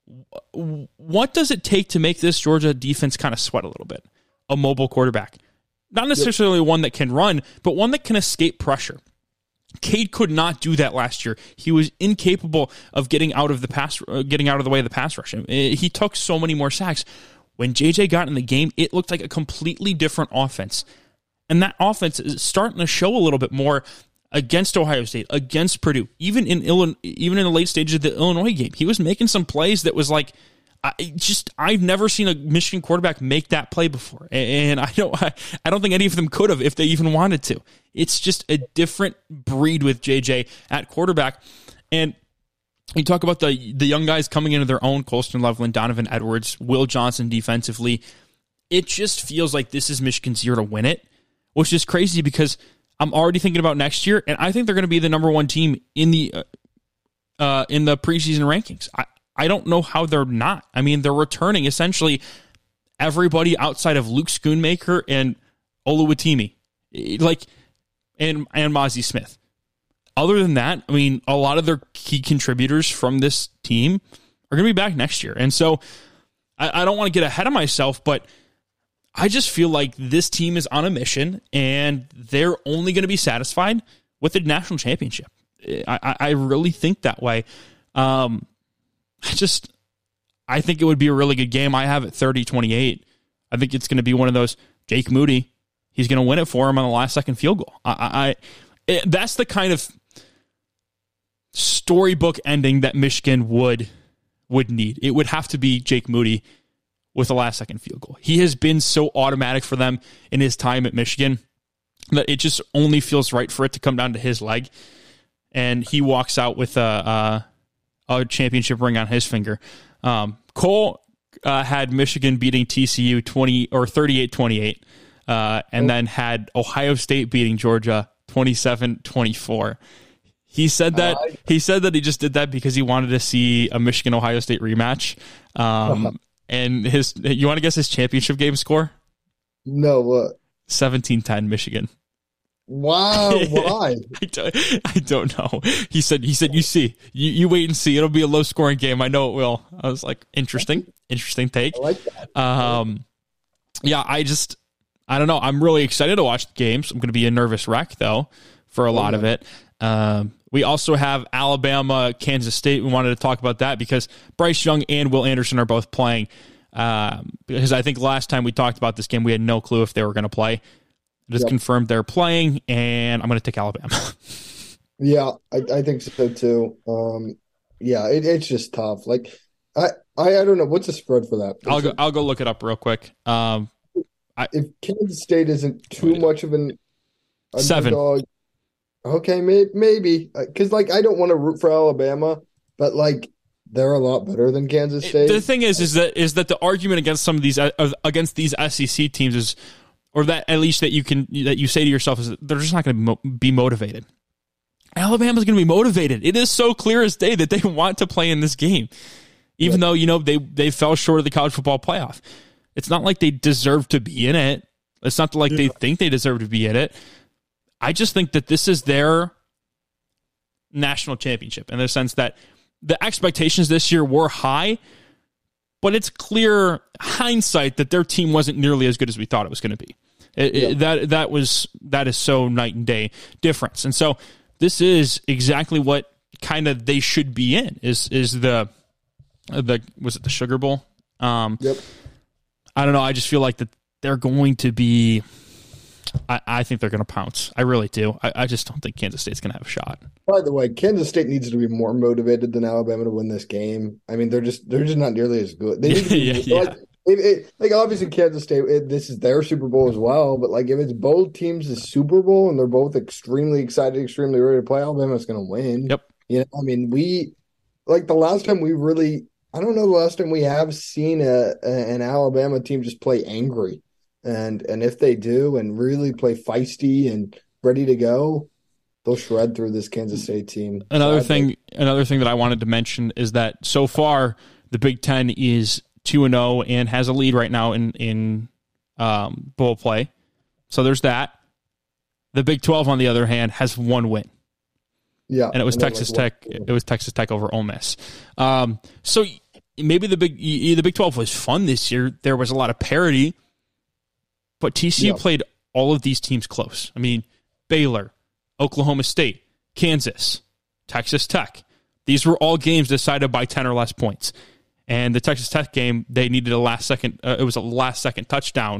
What does it take to make this Georgia defense kind of sweat a little bit? A mobile quarterback. Not necessarily yep. one that can run, but one that can escape pressure. Cade could not do that last year. He was incapable of getting out of the pass, uh, getting out of the way of the pass rush. He took so many more sacks. When J J got in the game, it looked like a completely different offense. And that offense is starting to show a little bit more against Ohio State, against Purdue, even in Illinois, even in the late stages of the Illinois game. He was making some plays that was like, I just I've never seen a Michigan quarterback make that play before, and I don't I, I don't think any of them could have if they even wanted to. It's just a different breed with J J at quarterback, and you talk about the the young guys coming into their own: Colston Loveland, Donovan Edwards, Will Johnson defensively. It just feels like this is Michigan's year to win it, which is crazy because I'm already thinking about next year, and I think they're going to be the number one team in the uh, uh, in the preseason rankings. I, I don't know how they're not. I mean, they're returning essentially everybody outside of Luke Schoonmaker and Oluwatimi, like, and and Mozzie Smith. Other than that, I mean, a lot of their key contributors from this team are going to be back next year. And so I, I don't want to get ahead of myself, but I just feel like this team is on a mission and they're only going to be satisfied with the national championship. I, I really think that way. Um, I just, I think it would be a really good game. I have it thirty twenty-eight. I think it's going to be one of those, Jake Moody, he's going to win it for him on the last second field goal. I, I it, that's the kind of storybook ending that Michigan would would need. It would have to be Jake Moody with the last second field goal. He has been so automatic for them in his time at Michigan that it just only feels right for it to come down to his leg. And he walks out with a, a, a championship ring on his finger. Um, Cole uh, had Michigan beating T C U twenty or thirty-eight twenty-eight, uh, and oh. then had Ohio State beating Georgia twenty-seven twenty-four. He said that uh, he said that he just did that because he wanted to see a Michigan Ohio State rematch. Um, uh-huh. And his, you want to guess his championship game score? No, what? seventeen ten Michigan. Wow, why? I, don't, I don't know. He said, he said, you see, you, you wait and see. It'll be a low scoring game. I know it will. I was like, interesting, interesting take. I like that. Um, yeah, I just, I don't know. I'm really excited to watch the games. I'm going to be a nervous wreck though for a lot Okay. of it. Um, we also have Alabama, Kansas State. We wanted to talk about that because Bryce Young and Will Anderson are both playing. Um, because I think last time we talked about this game, we had no clue if they were going to play. It is Yep. confirmed they're playing, and I'm going to take Alabama. Yeah, I, I think so too. Um, yeah, it, it's just tough. Like, I, I, I don't know what's the spread for that. I'll go. I'll go look it up real quick. Um, If Kansas State isn't too Wait. much of an Seven. underdog, okay, may, maybe because like I don't want to root for Alabama, but like they're a lot better than Kansas State. the thing is, is that is that the argument against some of these uh, against these S E C teams is, or that at least that you can that you say to yourself is that they're just not going to be, mo- be motivated. Alabama's going to be motivated. It is so clear as day that they want to play in this game, even Yeah. though you know they they fell short of the college football playoff. It's not like they deserve to be in it. It's not like they think they deserve to be in it. I just think that this is their national championship in the sense that the expectations this year were high, but it's clear hindsight that their team wasn't nearly as good as we thought it was going to be. It, Yeah. it, that that was that is so night and day difference. And so this is exactly what kind of they should be in. Is is the the was it the Sugar Bowl? Um, Yep. I don't know. I just feel like that they're going to be. I, I think they're going to pounce. I really do. I, I just don't think Kansas State's going to have a shot. By the way, Kansas State needs to be more motivated than Alabama to win this game. I mean, they're just they're just not nearly as good. They need to be, Yeah, yeah. like, it, it, like obviously Kansas State, it, this is their Super Bowl as well. But like if it's both teams' Super Bowl and they're both extremely excited, extremely ready to play, Alabama's going to win. Yep. You know, I mean, we like the last time we really, I don't know, the last time we have seen a, a an Alabama team just play angry, and and if they do and really play feisty and ready to go, they'll shred through this Kansas State team. Another sadly. thing, another thing that I wanted to mention is that so far the Big Ten is two and zero and has a lead right now in in um, bowl play. So there's that. The Big twelve, on the other hand, has one win, Yeah, and it was and they're Texas like, Tech. It was Texas Tech over Ole Miss. Um, so maybe the big the Big twelve was fun this year. There was a lot of parity, but T C U Yeah. played all of these teams close. I mean, Baylor, Oklahoma State, Kansas, Texas Tech. These were all games decided by ten or less points. And the Texas Tech game, they needed a last second. Uh, it was a last second touchdown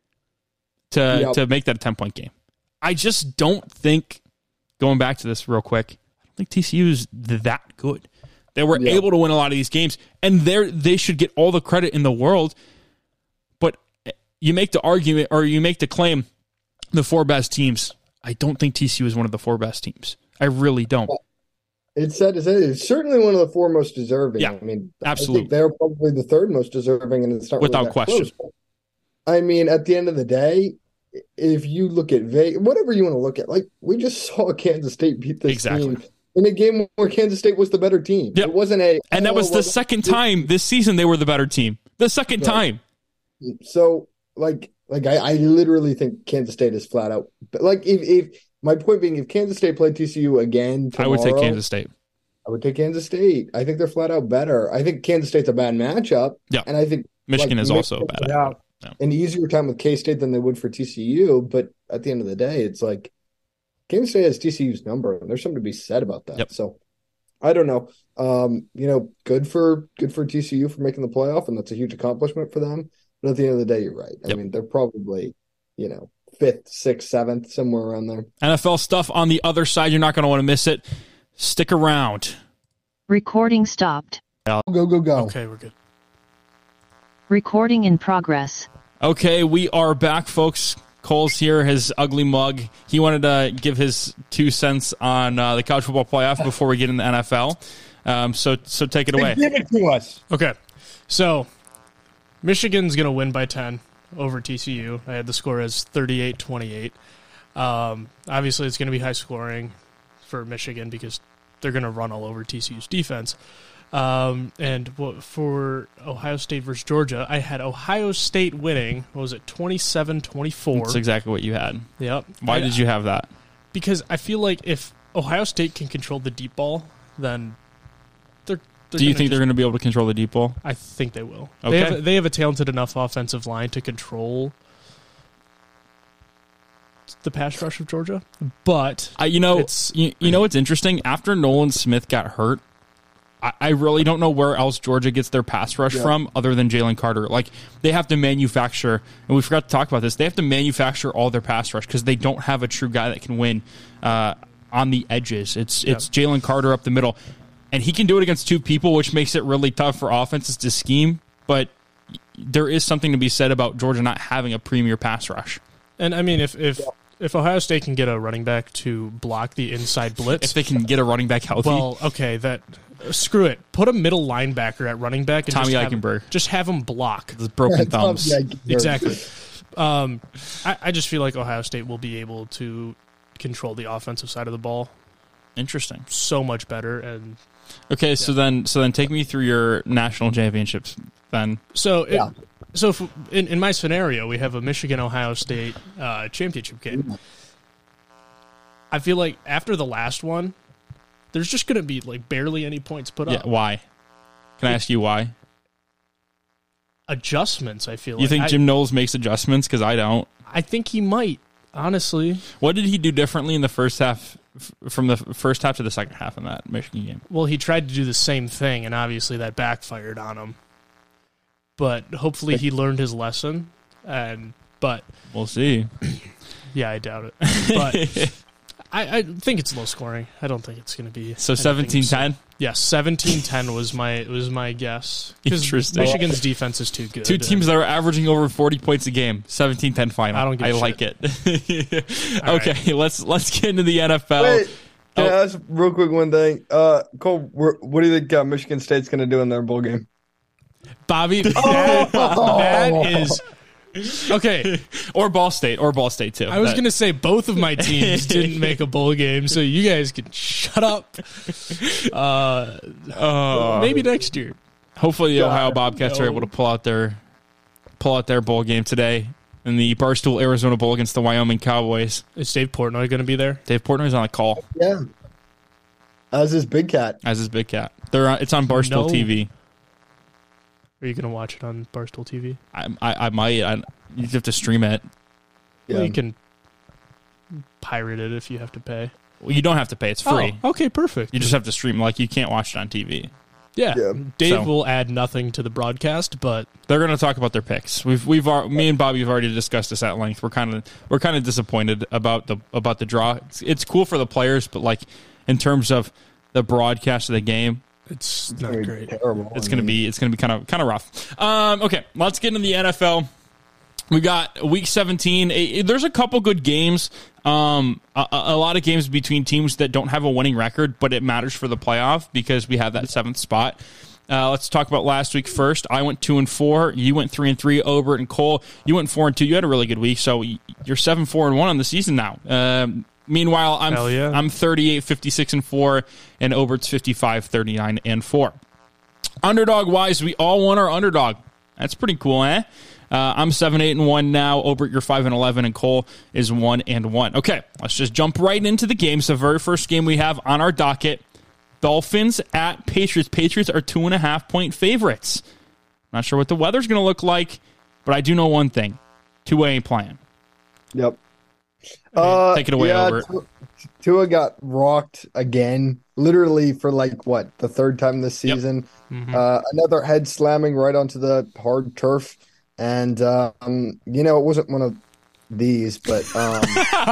to Yep. to make that a ten point game. I just don't think. Going back to this real quick, I don't think T C U is that good. They were Yeah. able to win a lot of these games, and they they should get all the credit in the world. But you make the argument, or you make the claim, the four best teams. I don't think T C U is one of the four best teams. I really don't. It's sad to say it's certainly one of the four most deserving. Yeah, I mean, absolutely. I think they're probably the third most deserving, and it's not Without really that question. close. I mean, at the end of the day, if you look at Vegas, whatever you want to look at, like we just saw Kansas State beat this Exactly. team in a game where Kansas State was the better team. Yep. It wasn't a, And that oh, was the well, second time this season they were the better team. The second Right. time. So, like, like I, I literally think Kansas State is flat out. But like, if if my point being, if Kansas State played T C U again I tomorrow, would take Kansas State. I would take Kansas State. I think they're flat out better. I think Kansas State's a bad matchup. Yeah. And I think Michigan like, is also Michigan bad. would have Yeah. an easier time with K-State than they would for T C U. But at the end of the day, it's like Kansas State has T C U's number, and there's something to be said about that. Yep. So I don't know. Um, you know, good for good for T C U for making the playoff, and that's a huge accomplishment for them. But at the end of the day, you're right. I Yep. mean, they're probably, you know, fifth, sixth, seventh, somewhere around there. N F L stuff on the other side. You're not going to want to miss it. Stick around. Recording stopped. Go, go, go. Okay, we're good. Recording in progress. Okay, we are back, folks. Cole's here, his ugly mug. He wanted to give his two cents on uh, the college football playoff before we get in the N F L. Um, so, so take it away. Give it to us. Okay, so Michigan's going to win by ten over T C U. I had the score as thirty-eight twenty-eight. Um, obviously, it's going to be high scoring for Michigan because they're going to run all over T C U's defense. Um, and what, for Ohio State versus Georgia, I had Ohio State winning. What was it, twenty-seven twenty-four? That's exactly what you had. Yep. Why I, did you have that? Because I feel like if Ohio State can control the deep ball, then they're. they're Do you gonna think just, they're going to be able to control the deep ball? I think they will. Okay. They have, they have a talented enough offensive line to control the pass rush of Georgia, but Uh, you know, It's- you, you know what's interesting? After Nolan Smith got hurt, I, I really don't know where else Georgia gets their pass rush Yeah. from other than Jalen Carter. Like, they have to manufacture, and we forgot to talk about this, they have to manufacture all their pass rush because they don't have a true guy that can win uh, on the edges. It's, it's Jalen Carter up the middle, and he can do it against two people, which makes it really tough for offenses to scheme, but there is something to be said about Georgia not having a premier pass rush. and I mean if if if Ohio State can get a running back to block the inside blitz, If they can get a running back healthy. well, okay, that screw it. Put a middle linebacker at running back and Tommy just have, Eichenberg. just have him block. With broken thumbs. Yeah, yeah, Exactly. Um, I, I just feel like Ohio State will be able to control the offensive side of the ball Interesting. so much better. And Okay, so then so then take me through your national championships then. so, it, Yeah. so if, in, in my scenario, we have a Michigan Ohio State uh, championship game. I feel like after the last one, there's just going to be like barely any points put Yeah, up. why? Can I ask you why? Adjustments, I feel You like. think I, Jim Knowles makes adjustments? Because I don't. I think he might, honestly. What did he do differently in the first half, f- from the f- first half to the second half in that Michigan game? Well, he tried to do the same thing, and obviously that backfired on him. But hopefully he learned his lesson. And but We'll see. yeah, I doubt it. But I, I think it's low scoring. I don't think it's going to be So anything seventeen ten? Yes, seventeen ten was my was my guess. 'Cause Interesting. Michigan's defense is too good. Two teams that are averaging over forty points a game. seventeen ten final. I don't give I a like shit. it. All Okay, let's let's get into the N F L. Wait, can Oh. I ask real quick one thing? Uh, Cole, wh- what do you think uh, Michigan State's going to do in their bowl game? Bobby, that, Oh. that is okay. Or Ball State. Or Ball State, too. I was That- going to say both of my teams didn't make a bowl game, so you guys can shut up. Uh, Oh. maybe next year. Hopefully, the God, Ohio Bobcats are no. able to pull out their pull out their bowl game today in the Barstool Arizona Bowl against the Wyoming Cowboys. Is Dave Portnoy going to be there? Dave Portnoy's on a call Yeah. As his big cat. as his big cat. They're on, it's on Barstool No. T V. Are you going to watch it on Barstool T V? I, I, I might. I, you have to stream it. Yeah. Well, you can pirate it if you have to pay. Well, you don't have to pay. It's free. Oh, okay, perfect. You just have to stream. Like, you can't watch it on T V. yeah. Yeah. Dave So- will add nothing to the broadcast, but They're going to talk about their picks. We've we've al- me and Bobby have already discussed this at length. We're kind of we're kind of disappointed about the about the draw. It's, it's cool for the players, but like in terms of the broadcast of the game, it's not Very great. terrible. it's I going to mean, be it's going to be kind of kind of rough. Um, okay, let's get into the N F L. We got week seventeen. A- There's a couple good games. Um, a, a lot of games between teams that don't have a winning record, but it matters for the playoff because we have that seventh spot. Uh, let's talk about last week first. I went two and four. You went three and three. Obert and Cole, you went four and two. You had a really good week, so y- you're seven four and one on the season now. Um, meanwhile, I'm Hell yeah. I'm thirty-eight fifty-six and four, and Obert's fifty-five thirty-nine and four. Underdog wise, we all won our underdog. That's pretty cool, eh? Uh, I'm seven eight and one now. Obert, you're five and eleven, and Cole is one and one. Okay, let's just jump right into the games. The very first game we have on our docket: Dolphins at Patriots. Patriots are two and a half point favorites. Not sure what the weather's going to look like, but I do know one thing: Tua ain't playing. Yep. Uh, Take it away, yeah, Obert. Tua- Tua got rocked again, literally for like what the third time this Yep. season. Mhm. Uh, another head slamming right onto the hard turf, and uh, um, you know it wasn't one of these, but um,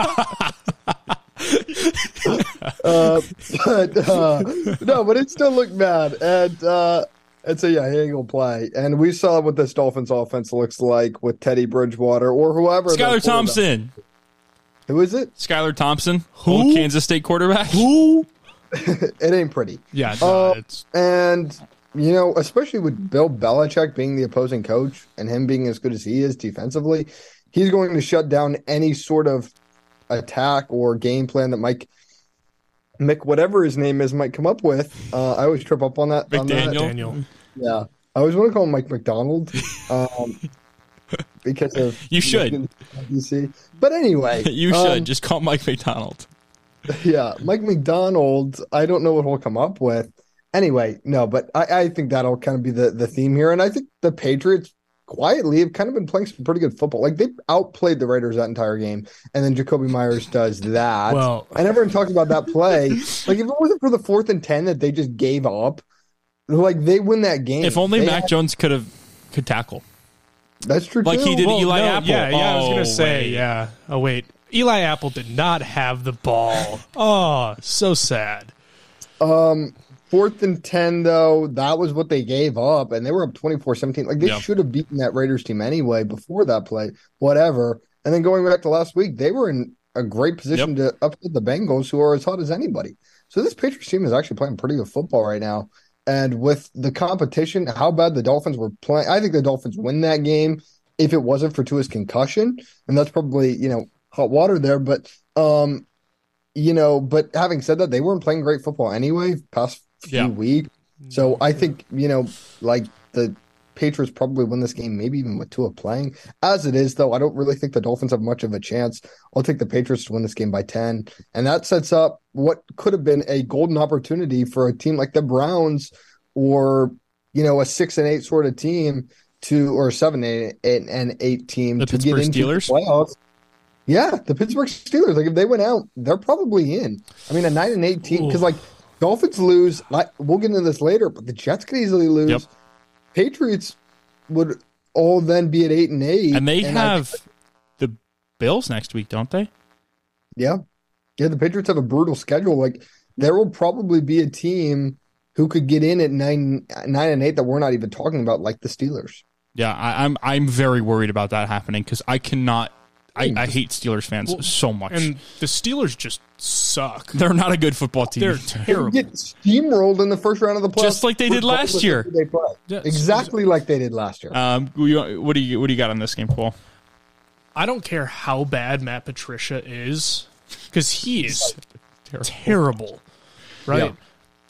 uh, but uh, no, but it still looked bad, and uh, and so yeah, he ain't gonna play. And we saw what this Dolphins offense looks like with Teddy Bridgewater or whoever. the Skylar quarterback- Thompson. Who is it? Skylar Thompson, Who? old Kansas State quarterback. Who? It ain't pretty. Yeah, no, Uh, it's And, you know, especially with Bill Belichick being the opposing coach and him being as good as he is defensively, he's going to shut down any sort of attack or game plan that Mike Mick, whatever his name is, might come up with. Uh, I always trip up on that. on that. McDaniel. Daniel. Yeah, I always want to call him Mike McDonald um, because of You should. D C. But anyway, You should um, just call Mike McDonald. yeah, Mike McDonald. I don't know what he'll come up with. Anyway, no, but I, I think that'll kind of be the, the theme here. And I think the Patriots quietly have kind of been playing some pretty good football. Like they outplayed the Raiders that entire game. And then Jacoby Myers does that. Well, and everyone talks about that play. Like if it wasn't for the fourth and ten that they just gave up, like they win that game. If only They Mac had- Jones could have could tackle. That's true. like too. he did well, Eli no, Apple. Yeah, yeah. I was Oh, gonna say, wait. yeah. Oh wait, Eli Apple did not have the ball. Oh, so sad. Um, fourth and ten, though, that was what they gave up, and they were up twenty-four seventeen. Like, they Yeah. should have beaten that Raiders team anyway before that play, whatever. And then going back to last week, they were in a great position to upset the Bengals, who are as hot as anybody. So this Patriots team is actually playing pretty good football right now. And with the competition, how bad the Dolphins were playing, I think the Dolphins win that game if it wasn't for Tua's concussion. And that's probably, you know, hot water there. But, um, you know, but having said that, they weren't playing great football anyway, past few Yeah. weeks. So I think, you know, like the Patriots probably win this game, maybe even with Tua playing. As it is, though, I don't really think the Dolphins have much of a chance. I'll take the Patriots to win this game by ten. And that sets up what could have been a golden opportunity for a team like the Browns or, you know, a six and eight sort of team to, or seven and eight, and eight team The to Pittsburgh get into Steelers? the playoffs. Yeah, the Pittsburgh Steelers. Like if they went out, they're probably in. I mean, a nine and eight team because like Dolphins lose. Like, we'll get into this later, but the Jets could easily lose. Yep. Patriots would all then be at eight and eight, And they I have think- the Bills next week, don't they? yeah, yeah. The Patriots have a brutal schedule. Like there will probably be a team who could get in at nine, nine and eight that we're not even talking about, like the Steelers. Yeah, I, I'm I'm very worried about that happening because I cannot. I, I hate Steelers fans Well, so much. And the Steelers just suck. They're not a good football team. They're They terrible. get steamrolled in the first round of the playoffs, Just like they did regardless last year. of who they play. Yeah, Exactly like they did last year. Um, what do you what do you what do you got on this game, Paul? I don't care how bad Matt Patricia is, because he is terrible, right? Yeah.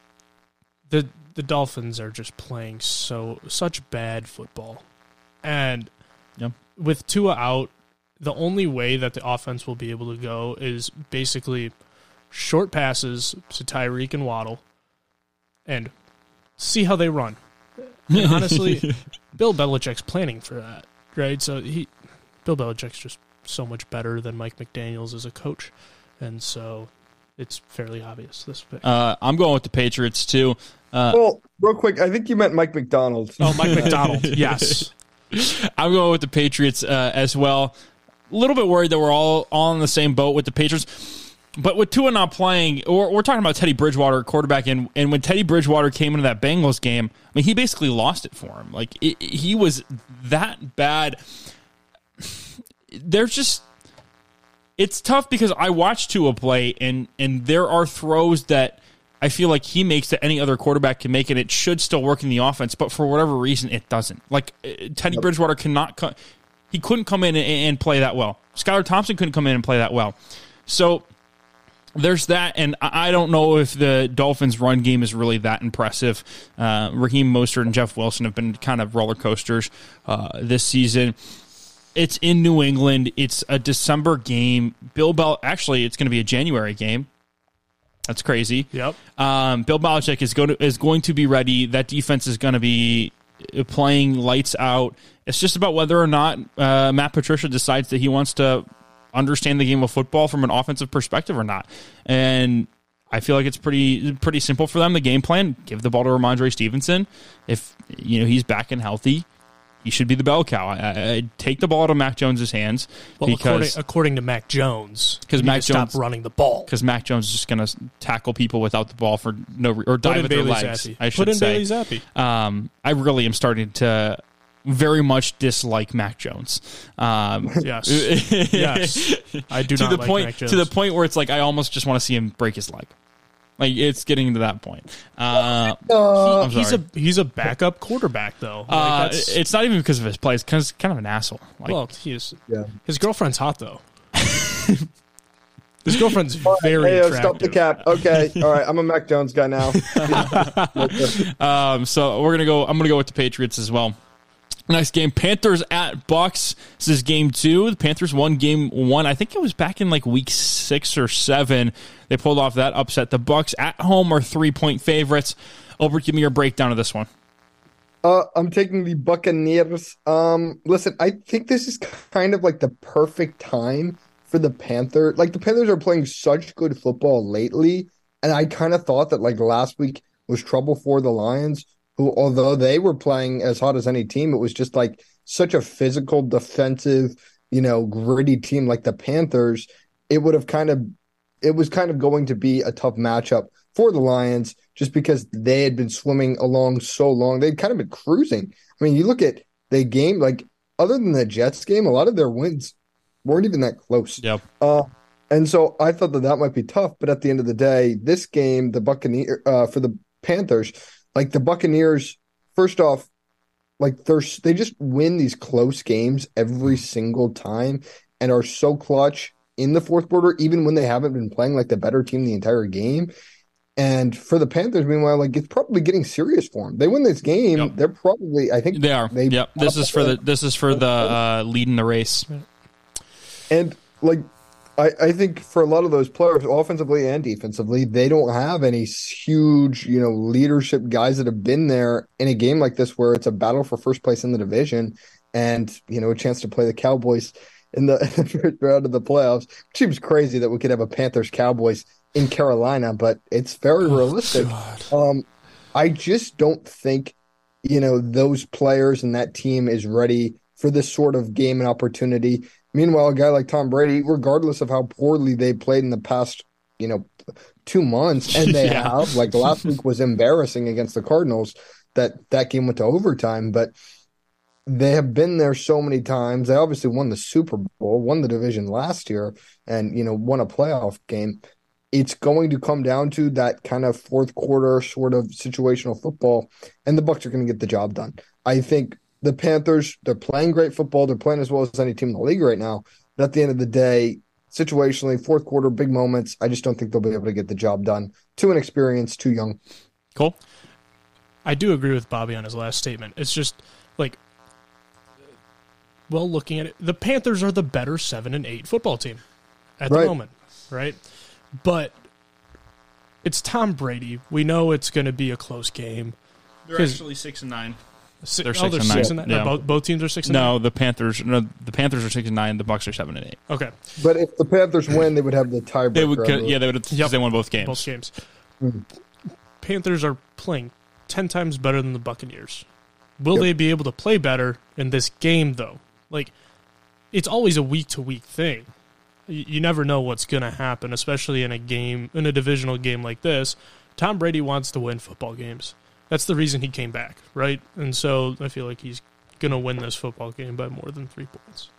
The the Dolphins are just playing so such bad football, and Yeah. with Tua out, the only way that the offense will be able to go is basically short passes to Tyreek and Waddle, and see how they run. And honestly, Bill Belichick's planning for that, right? So he, Bill Belichick's just so much better than Mike McDaniels as a coach, and so it's fairly obvious this pick. Uh, I'm going with the Patriots too. Uh, Well, real quick, I think you meant Mike McDonald. Oh, Mike McDonald, yes. I'm going with the Patriots uh, as well. A little bit worried that we're all, all in the same boat with the Patriots. But with Tua not playing, or we're talking about Teddy Bridgewater, quarterback, and, and when Teddy Bridgewater came into that Bengals game, I mean, he basically lost it for him. Like, it, he was that bad. There's just... It's tough because I watched Tua play, and, and there are throws that I feel like he makes that any other quarterback can make, and it should still work in the offense, but for whatever reason, it doesn't. Like, uh, Teddy Bridgewater cannot... Co- he couldn't come in and, and play that well. Skylar Thompson couldn't come in and play that well. So... There's that, and I don't know if the Dolphins' run game is really that impressive. Uh, Raheem Mostert and Jeff Wilson have been kind of roller coasters uh, this season. It's in New England. It's a December game. Bill Bel actually, it's going to be a January game. That's crazy. Yep. Um, Bill Belichick is going to is going to be ready. That defense is going to be playing lights out. It's just about whether or not uh, Matt Patricia decides that he wants to understand the game of football from an offensive perspective or not. And I feel like it's pretty pretty simple for them. The game plan: give the ball to Ramondre Stevenson. If you know he's back and healthy, he should be the bell cow. I, I, I'd take the ball out of Mac Jones's hands Well, because according, according to Mac Jones, 'Cause you Mac need to stop Jones- running the ball. because Mac Jones is just going to tackle people without the ball for no re- or Put dive in with their Bailey legs. Zappi. I should Put in say. Bailey Zappi. Um, I really am starting to very much dislike Mac Jones. Um, Yes. Yes. I do to not the like point Mac Jones. to the point where it's like I almost just want to see him break his leg. Like it's getting to that point. Uh, Uh, I'm He's sorry. a he's a backup quarterback though. Like, Uh, that's, it's not even because of his play. It's because he's kind of an asshole. Like, well, he is. yeah. His girlfriend's hot though. This girlfriend's very Hey, attractive. stop the cap. Okay, all right. I'm a Mac Jones guy now. Um, so we're gonna go. I'm gonna go with the Patriots as well. Next game, Panthers at Bucks. This is game two. The Panthers won game one. I think it was back in like week six or seven. They pulled off that upset. The Bucks at home are three-point favorites. Albert, give me your breakdown of this one. Uh, I'm taking the Buccaneers. Um, listen, I think this is kind of like the perfect time for the Panthers. Like, the Panthers are playing such good football lately, and I kind of thought that like last week was trouble for the Lions, who, although they were playing as hot as any team, it was just like such a physical, defensive, you know, gritty team like the Panthers. It would have kind of, it was kind of going to be a tough matchup for the Lions just because they had been swimming along so long. They'd kind of been cruising. I mean, you look at the game, like other than the Jets game, a lot of their wins weren't even that close. Yep. Uh, and so I thought that that might be tough. But at the end of the day, this game, the Buccaneers, uh, for the Panthers, like the Buccaneers, first off, like they're, they just win these close games every single time and are so clutch in the fourth quarter, even when they haven't been playing like the better team the entire game. And for the Panthers, meanwhile, like it's probably getting serious for them. They win this game, Yep. they're probably, I think They are. They, yep. This is for the this is for the uh, lead in the race. And like, I, I think for a lot of those players, offensively and defensively, they don't have any huge, you know, leadership guys that have been there in a game like this where it's a battle for first place in the division and, you know, a chance to play the Cowboys in the first round of the playoffs. It seems crazy that we could have a Panthers Cowboys in Carolina, but it's very realistic. Oh, Um, I just don't think, you know, those players and that team is ready for this sort of game and opportunity. Meanwhile, a guy like Tom Brady, regardless of how poorly they played in the past, you know, two months, and they Yeah. have, like last week was embarrassing against the Cardinals, that that game went to overtime, but they have been there so many times. They obviously won the Super Bowl, won the division last year, and, you know, won a playoff game. It's going to come down to that kind of fourth quarter sort of situational football, and the Bucs are going to get the job done. I think the Panthers, they're playing great football. They're playing as well as any team in the league right now. But at the end of the day, situationally, fourth quarter, big moments, I just don't think they'll be able to get the job done. Too inexperienced, too young. Cool. I do agree with Bobby on his last statement. It's just like, well, looking at it, the Panthers are the better seven and eight football team at the Right. moment, right? But it's Tom Brady. We know it's going to be a close game. They're 'Cause- actually six and nine. Si- They're oh, six they're and six nine. and nine. Yeah. Both, both teams are six and No, the Panthers. No, the Panthers are six and nine. The Bucks are seven and eight. nine. Okay, But if the Panthers win, they would have the tiebreaker. They would. I Yeah, believe. they would. Have, Yep. They won both games. both games. Mhm. Panthers are playing ten times better than the Buccaneers. Will Yep. they be able to play better in this game, though? Like, it's always a week-to-week thing. You, you never know what's going to happen, especially in a game, in a divisional game like this. Tom Brady wants to win football games. That's the reason he came back, right? And so I feel like he's going to win this football game by more than three points.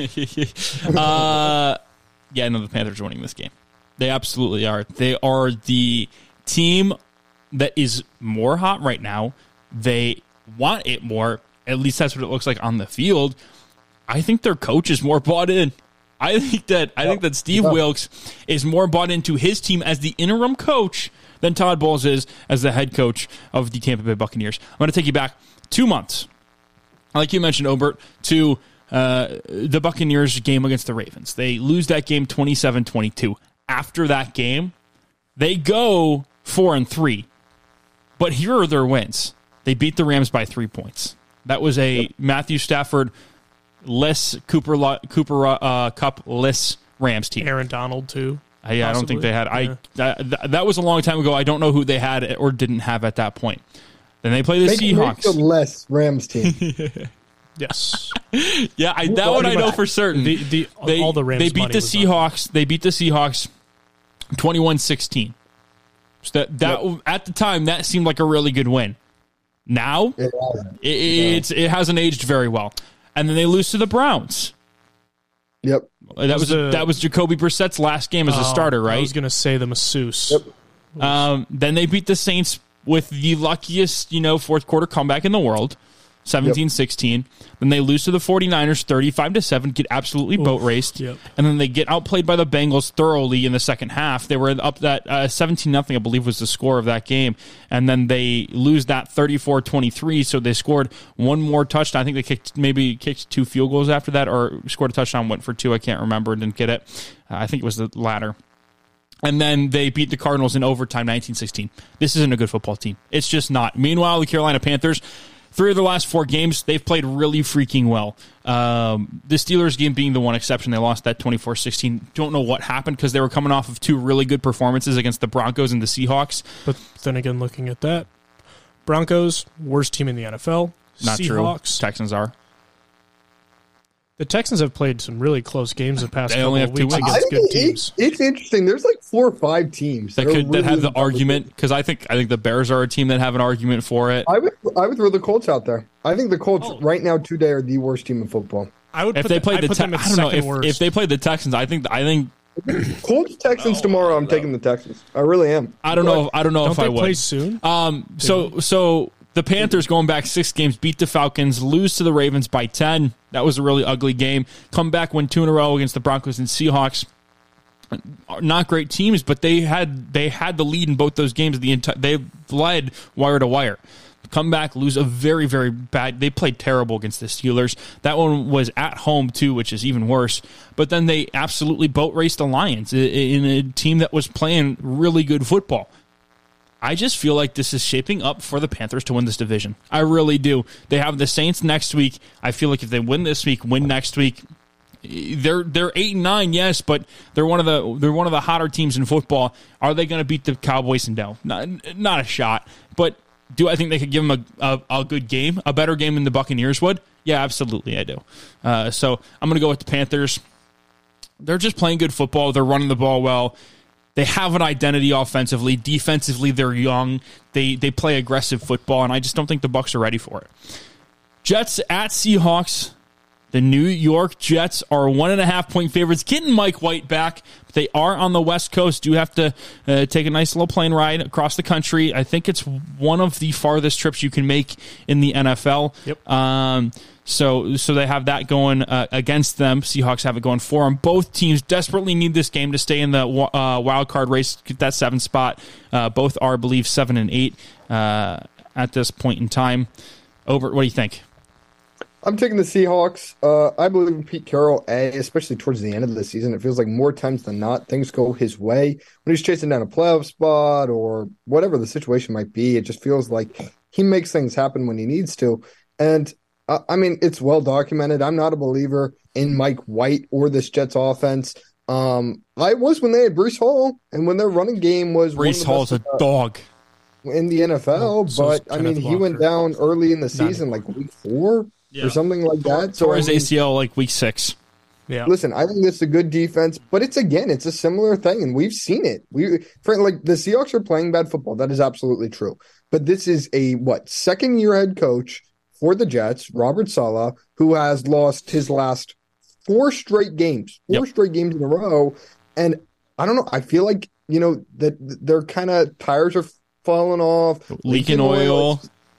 uh, yeah, no, the Panthers are winning this game. They absolutely are. They are the team that is more hot right now. They want it more. At least that's what it looks like on the field. I think their coach is more bought in. I think that I think that Steve Yeah. Wilkes is more bought into his team as the interim coach than Todd Bowles is as the head coach of the Tampa Bay Buccaneers. I'm going to take you back two months, like you mentioned, Obert, to uh, the Buccaneers game against the Ravens. They lose that game twenty-seven twenty-two. After that game, they go four and three. But here are their wins. They beat the Rams by three points. That was a yep. Matthew Stafford less Cooper Cooper uh, Cup less Rams team. Aaron Donald too. I, I don't think they had. Yeah. I that, that was a long time ago. I don't know who they had or didn't have at that point. Then they play the Make, Seahawks. Make the less Rams team. Yes. yeah, I, that one I know for certain. The, the, they, all the Rams they beat money the was Seahawks. They beat the Seahawks twenty-one sixteen. So that that yep. at the time that seemed like a really good win. Now it, it, it's it hasn't aged very well. And then they lose to the Browns. Yep. That was, was the, that was Jacoby Brissett's last game as oh, a starter, right? I was going to say the masseuse. Yep. Um, then they beat the Saints with the luckiest, you know, fourth quarter comeback in the world. seventeen sixteen. Then they lose to the 49ers thirty-five to seven, get absolutely boat raced. Yep. And then they get outplayed by the Bengals thoroughly in the second half. They were up that uh, seventeen nothing, I believe, was the score of that game. And then they lose that thirty-four twenty-three, so they scored one more touchdown. I think they kicked maybe kicked two field goals after that, or scored a touchdown, went for two. I can't remember, didn't get it. Uh, I think it was the latter. And then they beat the Cardinals in overtime nineteen sixteen. This isn't a good football team. It's just not. Meanwhile, the Carolina Panthers, three of the last four games, they've played really freaking well. Um, the Steelers game being the one exception. They lost that twenty-four sixteen. Don't know what happened because they were coming off of two really good performances against the Broncos and the Seahawks. But then again, looking at that, Broncos, worst team in the N F L. Not Seahawks, true. Texans are. The Texans have played some really close games the past They couple only of have two weeks wins. against I good think teams. it- it's interesting. There's like four or five teams That are could that really have the in double argument because I think I think the Bears are a team that have an argument for it. I would I would throw the Colts out there. I think the Colts Oh. right now today are the worst team in football. I would If put they the, played I'd the put Te- them at I don't know second if, worst. if they played the Texans, I think I think Colts Texans tomorrow. I'm taking the Texans. I really am. I don't know if, I don't know Don't if they I would. play soon? Um, so so the Panthers going back six games, beat the Falcons, lose to the Ravens by ten. That was a really ugly game. Come back, win two in a row against the Broncos and Seahawks. Not great teams, but they had they had the lead in both those games. The enti- they led wire to wire. Come back, lose a very very bad. They played terrible against the Steelers. That one was at home too, which is even worse. But then they absolutely boat raced the Lions in a team that was playing really good football. I just feel like this is shaping up for the Panthers to win this division. I really do. They have the Saints next week. I feel like if they win this week, win next week, they're they're eight and nine, yes, but they're one of the they're one of the hotter teams in football. Are they going to beat the Cowboys? And no, not not a shot. But do I think they could give them a, a, a good game, a better game than the Buccaneers would? Yeah, absolutely, I do. Uh, so I'm going to go with the Panthers. They're just playing good football. They're running the ball well. They have an identity offensively. Defensively, they're young. They they play aggressive football, and I just don't think the Bucs are ready for it. Jets at Seahawks. The New York Jets are one and a half point favorites. Getting Mike White back. But they are on the West Coast. Do have to uh, take a nice little plane ride across the country. I think it's one of the farthest trips you can make in the N F L. Yep. Um, so so they have that going uh, against them. Seahawks have it going for them. Both teams desperately need this game to stay in the uh, wild card race, get that seventh spot. Uh, both are, I believe, seven and eight uh, at this point in time. Over. What do you think? I'm taking the Seahawks. Uh, I believe in Pete Carroll, A, especially towards the end of the season. It feels like more times than not, things go his way. When he's chasing down a playoff spot or whatever the situation might be, it just feels like he makes things happen when he needs to. And, uh, I mean, it's well documented. I'm not a believer in Mike White or this Jets offense. Um, I was when they had Breece Hall, and when their running game was one of Breece the Hall's a best, uh, dog. in the N F L, Oh, so is but, I mean, Kenneth he went Walker. down early in the season, anymore. like week four Yeah. or something like that. So Tore I his mean, A C L like week six. Yeah. listen, I think this is a good defense, but it's again, it's a similar thing, and we've seen it. We for like the Seahawks are playing bad football. That is absolutely true. But this is a what second year head coach for the Jets, Robert Saleh, who has lost his last four straight games, four Yep. straight games in a row. And I don't know. I feel like you know that their kind of tires are falling off, Leaking oil.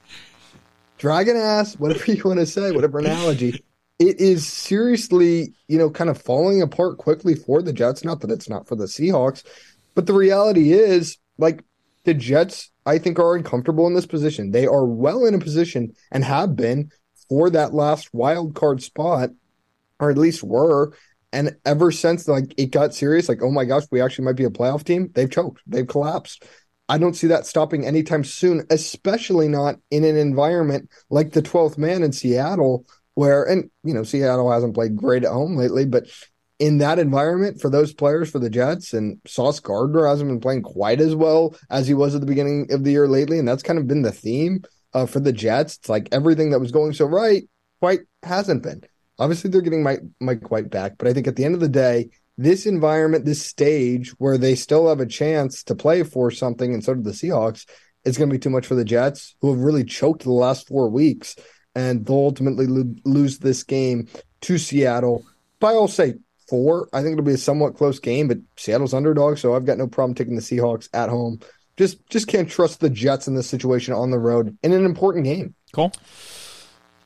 dragon ass, whatever you want to say, whatever analogy. It is seriously, you know, kind of falling apart quickly for the Jets. Not that it's not for the Seahawks, but the reality is, like, the Jets, I think, are uncomfortable in this position. They are well in a position and have been for that last wild card spot, or at least were. And ever since, like, it got serious, like, oh my gosh, we actually might be a playoff team, they've choked. They've collapsed. I don't see that stopping anytime soon, especially not in an environment like the twelfth man in Seattle, where, and, you know, Seattle hasn't played great at home lately, but in that environment for those players for the Jets, and Sauce Gardner hasn't been playing quite as well as he was at the beginning of the year lately, and that's kind of been the theme uh, for the Jets. It's like everything that was going so right quite hasn't been. Obviously, they're getting Mike, Mike White back, but I think at the end of the day, this environment, this stage where they still have a chance to play for something, and so do the Seahawks, is going to be too much for the Jets, who have really choked the last four weeks, and they'll ultimately lo- lose this game to Seattle by, I'll say, four. I think it'll be a somewhat close game, but Seattle's underdog, so I've got no problem taking the Seahawks at home. Just, just can't trust the Jets in this situation on the road in an important game. Cool.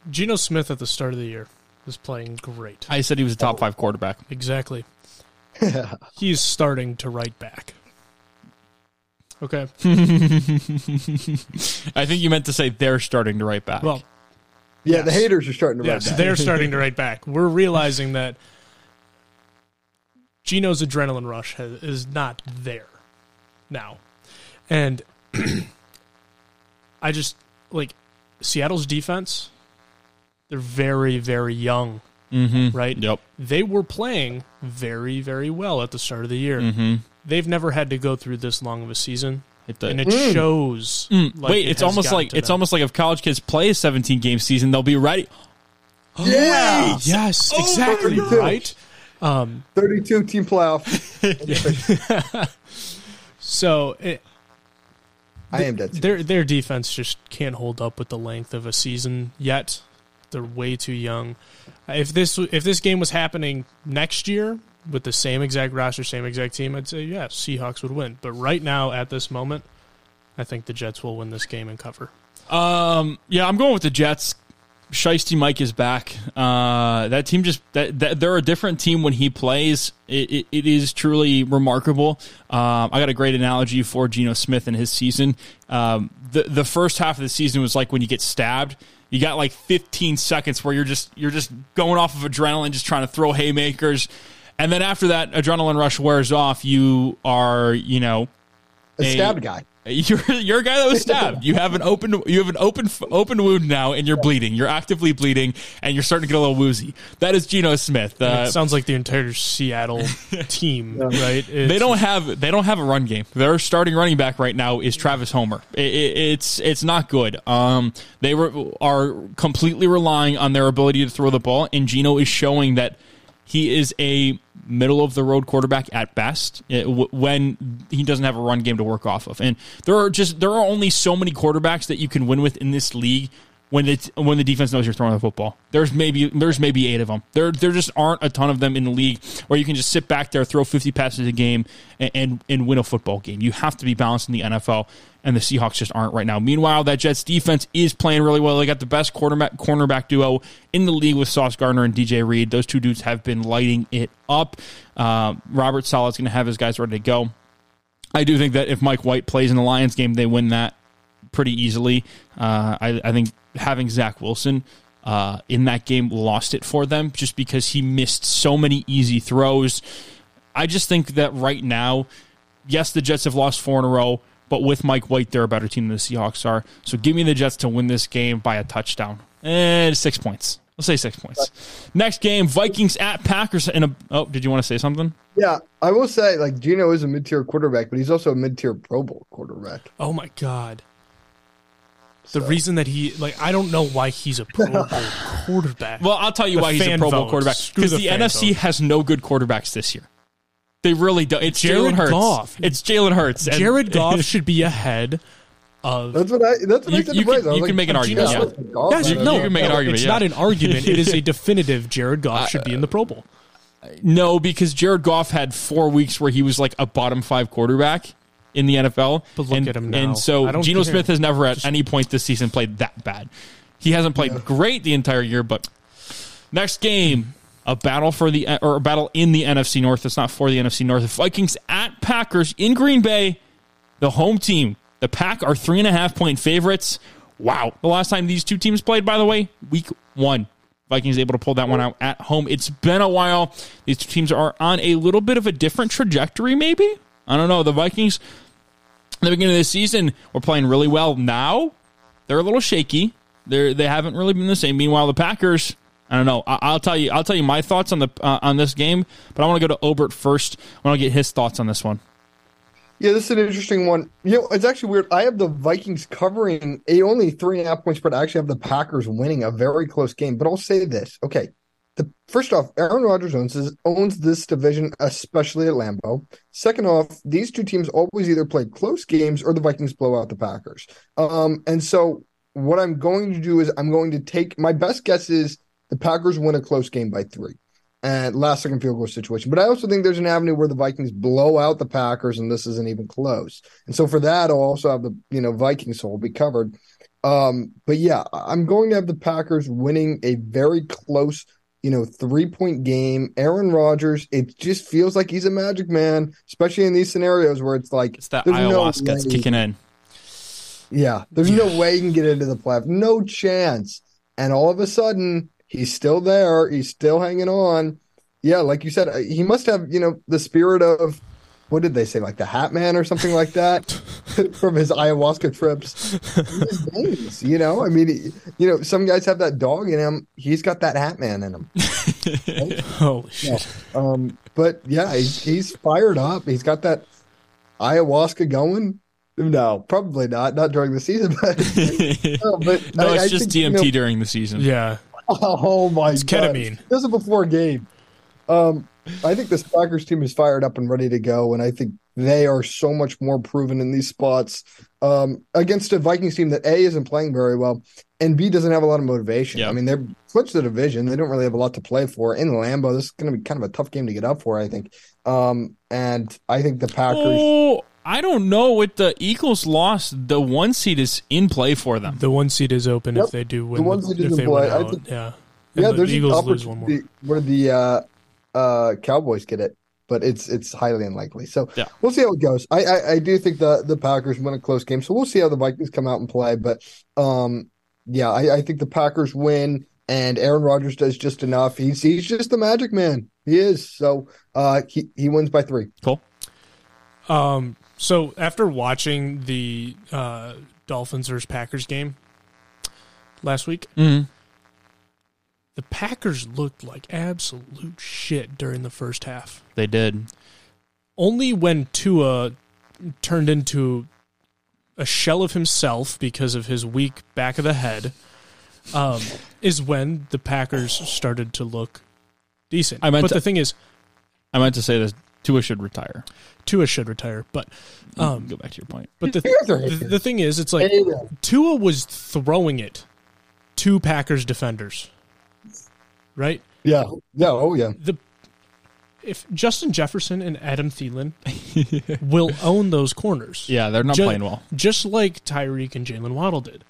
Geno Smith at the start of the year was playing great. I said he was a top five quarterback. Exactly. He's starting to write back. Okay. I think you meant to say they're starting to write back. Well, Yeah, yes. the haters are starting to yes, write back. they're starting to write back. We're realizing that Geno's adrenaline rush has, is not there now. And I just, like, Seattle's defense, they're very, very young, mm-hmm. right? Yep. They were playing very, very well at the start of the year. Mm-hmm. They've never had to go through this long of a season. It And it Mm. shows. Mm, like Wait, it it's has almost gotten like to it's them. almost like if college kids play a seventeen game season, they'll be ready. Yeah! Yes, Oh, exactly, thirty-two. right? Um, thirty-two team playoff. so it, I am dead. their their defense just can't hold up with the length of a season yet. They're way too young. If this if this game was happening next year with the same exact roster, same exact team, I'd say yes, Seahawks would win. But right now, at this moment, I think the Jets will win this game and cover. Um, yeah, I'm going with the Jets. Shiesty Mike is back. Uh, that team just that, that they're a different team when he plays. It, it, it is truly remarkable. Um, I got a great analogy for Geno Smith and his season. Um, the the first half of the season was like when you get stabbed. You got like fifteen seconds where you're just you're just going off of adrenaline, just trying to throw haymakers, and then after that adrenaline rush wears off, you are you know A a- stabbed guy. You're you're a guy that was stabbed. You have an open you have an open open wound now, and you're bleeding. You're actively bleeding, and you're starting to get a little woozy. That is Geno Smith. Uh, it sounds like the entire Seattle team, right? they It's- don't have they don't have a run game. Their starting running back right now is Travis Homer. It, it, it's it's not good. Um, they re- are completely relying on their ability to throw the ball, and Geno is showing that he is a middle of the road quarterback at best it, w- when he doesn't have a run game to work off of. And there are just there are only so many quarterbacks that you can win with in this league when it's when the defense knows you're throwing the football. There's maybe there's maybe eight of them. There there just aren't a ton of them in the league where you can just sit back there, throw fifty passes a game, and and, and win a football game. You have to be balanced in the N F L, and the Seahawks just aren't right now. Meanwhile, that Jets defense is playing really well. They got the best quarterback cornerback duo in the league with Sauce Gardner and D J Reed. Those two dudes have been lighting it up. Uh, Robert Sala's going to have his guys ready to go. I do think that if Mike White plays in the Lions game, they win that pretty easily. Uh, I, I think having Zach Wilson uh, in that game lost it for them just because he missed so many easy throws. I just think that right now, yes, the Jets have lost four in a row, but with Mike White, they're a better team than the Seahawks are. So give me the Jets to win this game by a touchdown. And six points. Let's say six points. Next game, Vikings at Packers. In a, oh, did you want to say something? Yeah, I will say, like, Geno is a mid-tier quarterback, but he's also a mid-tier Pro Bowl quarterback. Oh my god. The So- reason that he like I don't know why he's a Pro Bowl quarterback. Well, I'll tell you The why he's a fan Pro Bowl vote. quarterback. Screw Because the the, fan N F C vote. has no good quarterbacks this year. They really don't. It's Jared Jalen Hurts. Goff. It's Jalen Hurts. And- Jared Goff should be ahead of That's what I. That's what You- I said you to Bryce. can- I was you like, can make an argument, Geno yeah. Smith and Goff, Yes, I don't no, know. you can make an argument, It's yeah. not an argument. It is a definitive Jared Goff should be in the Pro Bowl. No, because Jared Goff had four weeks where he was like a bottom five quarterback in the N F L. But look and, at him now. And so I don't Geno care. Smith has never at any point this season played that bad. He hasn't played great the entire year, but next game, a battle for the or a battle in the N F C North. It's not for the N F C North. The Vikings at Packers in Green Bay. The home team. The Pack are three and a half point favorites. Wow. The last time these two teams played, by the way, week one. Vikings able to pull that one out at home. It's been a while. These two teams are on a little bit of a different trajectory, maybe? I don't know. The Vikings, at the beginning of the season, were playing really well. Now, they're a little shaky. They they haven't really been the same. Meanwhile, the Packers, I don't know. I, I'll tell you. I'll tell you my thoughts on the uh, on this game. But I want to go to Obert first. I want to get his thoughts on this one. Yeah, this is an interesting one. You know, it's actually weird. I have the Vikings covering a only three and a half points, but I actually have the Packers winning a very close game. But I'll say this. Okay. The, first off, Aaron Rodgers owns this, owns this division, especially at Lambeau. Second off, these two teams always either play close games or the Vikings blow out the Packers. Um, and so what I'm going to do is I'm going to take my best guess is the Packers win a close game by three. And last second field goal situation. But I also think there's an avenue where the Vikings blow out the Packers and this isn't even close. And so for that, I'll also have the, you know, Vikings will be covered. Um, but yeah, I'm going to have the Packers winning a very close, you know, three point game. Aaron Rodgers, it just feels like he's a magic man, especially in these scenarios where it's like It's that there's ayahuasca no that's way- kicking in. Yeah, there's no way he can get into the playoff, no chance. And all of a sudden, he's still there. He's still hanging on. Yeah, like you said, he must have, you know, the spirit of, what did they say, like the Hat Man or something like that from his ayahuasca trips. His veins, you know, I mean, he, you know, some guys have that dog in him. He's got that Hat Man in him. Right? Holy shit. Yeah. Um, but yeah, he's, he's fired up. He's got that ayahuasca going. No, probably not. Not during the season, but no, but No, I- it's I just think, D M T you know, during the season. Yeah. oh my It's god, ketamine. this is before game. Um, I think this Packers team is fired up and ready to go, and I think they are so much more proven in these spots um, against a Vikings team that A isn't playing very well, and B doesn't have a lot of motivation. Yeah. I mean, they're switched the division; they don't really have a lot to play for in Lambeau. This is going to be kind of a tough game to get up for, I think. Um, and I think the Packers. Oh, I don't know. With the Eagles loss, the one seed is in play for them. The one seat is open Yep. if they do win. The one seed is if in they play. win I out. think- yeah. And Yeah, the there's Eagles an lose one more. opportunity where the uh, uh, Cowboys get it, but it's it's highly unlikely. So Yeah. we'll see how it goes. I, I I do think the the Packers win a close game, so we'll see how the Vikings come out and play. But um, yeah, I, I think the Packers win, and Aaron Rodgers does just enough. He's he's just the magic man. He is. So uh, he he wins by three. Cool. Um. So after watching the uh, Dolphins versus Packers game last week, Mm-hmm. the Packers looked like absolute shit during the first half. They did. Only when Tua turned into a shell of himself because of his weak back of the head um, is when the Packers started to look decent. I meant but to- the thing is, I meant to say this. Tua should retire. Tua should retire. But um, Go back to your point. but the, You guys are the haters. the thing is, it's like Amen. Tua was throwing it to Packers defenders, right? Yeah. Yeah. Oh yeah. The if Justin Jefferson and Adam Thielen will own those corners. Yeah, they're not Ju- playing well. Just like Tyreek and Jalen Waddle did.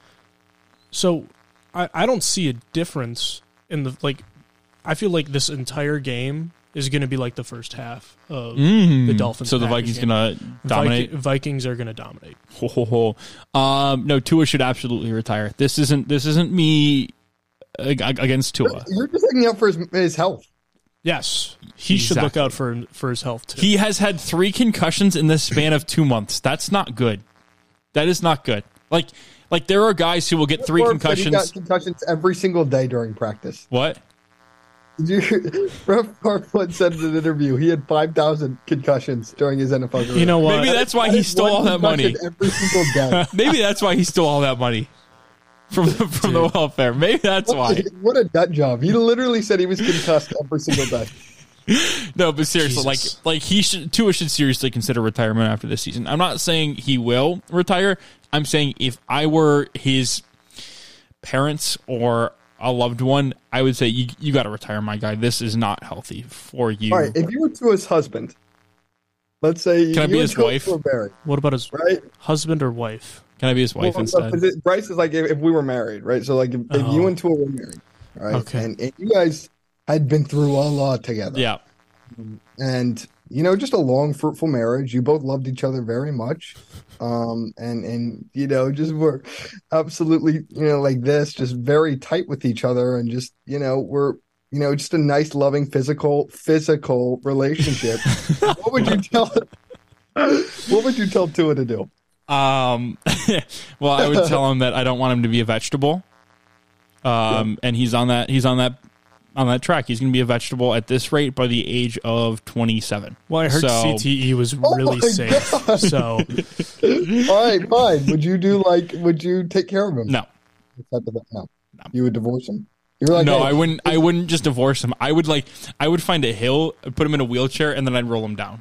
So I, I don't see a difference in the like I feel like this entire game is going to be like the first half of the Dolphins. So the Packers Vikings game. gonna dominate. Viking- Vikings are going to dominate. Ho, ho, ho. Um, no, Tua should absolutely retire. This isn't. This isn't me ag- against Tua. You're just looking out for his his health. Yes, he should look Exactly. out for for his health too. He has had three concussions in the span of two months. That's not good. That is not good. Like, like there are guys who will get three Favre said He concussions. got concussions every single day during practice. What? Did you? Brett Favre once said in an interview he had five thousand concussions during his N F L career. You know what? Maybe that's why That he is stole one all that money. concussion every single day. Maybe that's why he stole all that money from the, from the welfare. Maybe that's why. What a nut job! He literally said he was concussed every single day. No, but seriously, Jesus. like like he should Tua should seriously consider retirement after this season. I'm not saying he will retire. I'm saying if I were his parents or a loved one, I would say you you got to retire, my guy. This is not healthy for you. All right, if you were to his husband, let's say Can I you be and his Phil wife? were married, What about his right? husband or wife? Can I be his wife Well, instead? uh, Bryce is like if, if we were married, right? So like if, if you Oh. and Tua were married, right? Okay. And, and you guys had been through a lot together, Yeah. and you know, just a long, fruitful marriage. You both loved each other very much, um, and and you know, just were absolutely, you know, like this, just very tight with each other, and just you know, we're you know, just a nice, loving, physical, physical relationship. What would you tell? What would you tell Tua to do? Um, well, I would tell him that I don't want him to be a vegetable. Um, and he's on that. He's on that. On that track, he's going to be a vegetable at this rate by the age of twenty-seven. Well, I heard So- C T E was Oh really my safe. God. So All right, fine. Would you do like? Would you take care of him? No, Type of thing? No. You would divorce him. You're like, no, hey, I wouldn't. I wouldn't just divorce him. I would like. I would find a hill, put him in a wheelchair, and then I'd roll him down.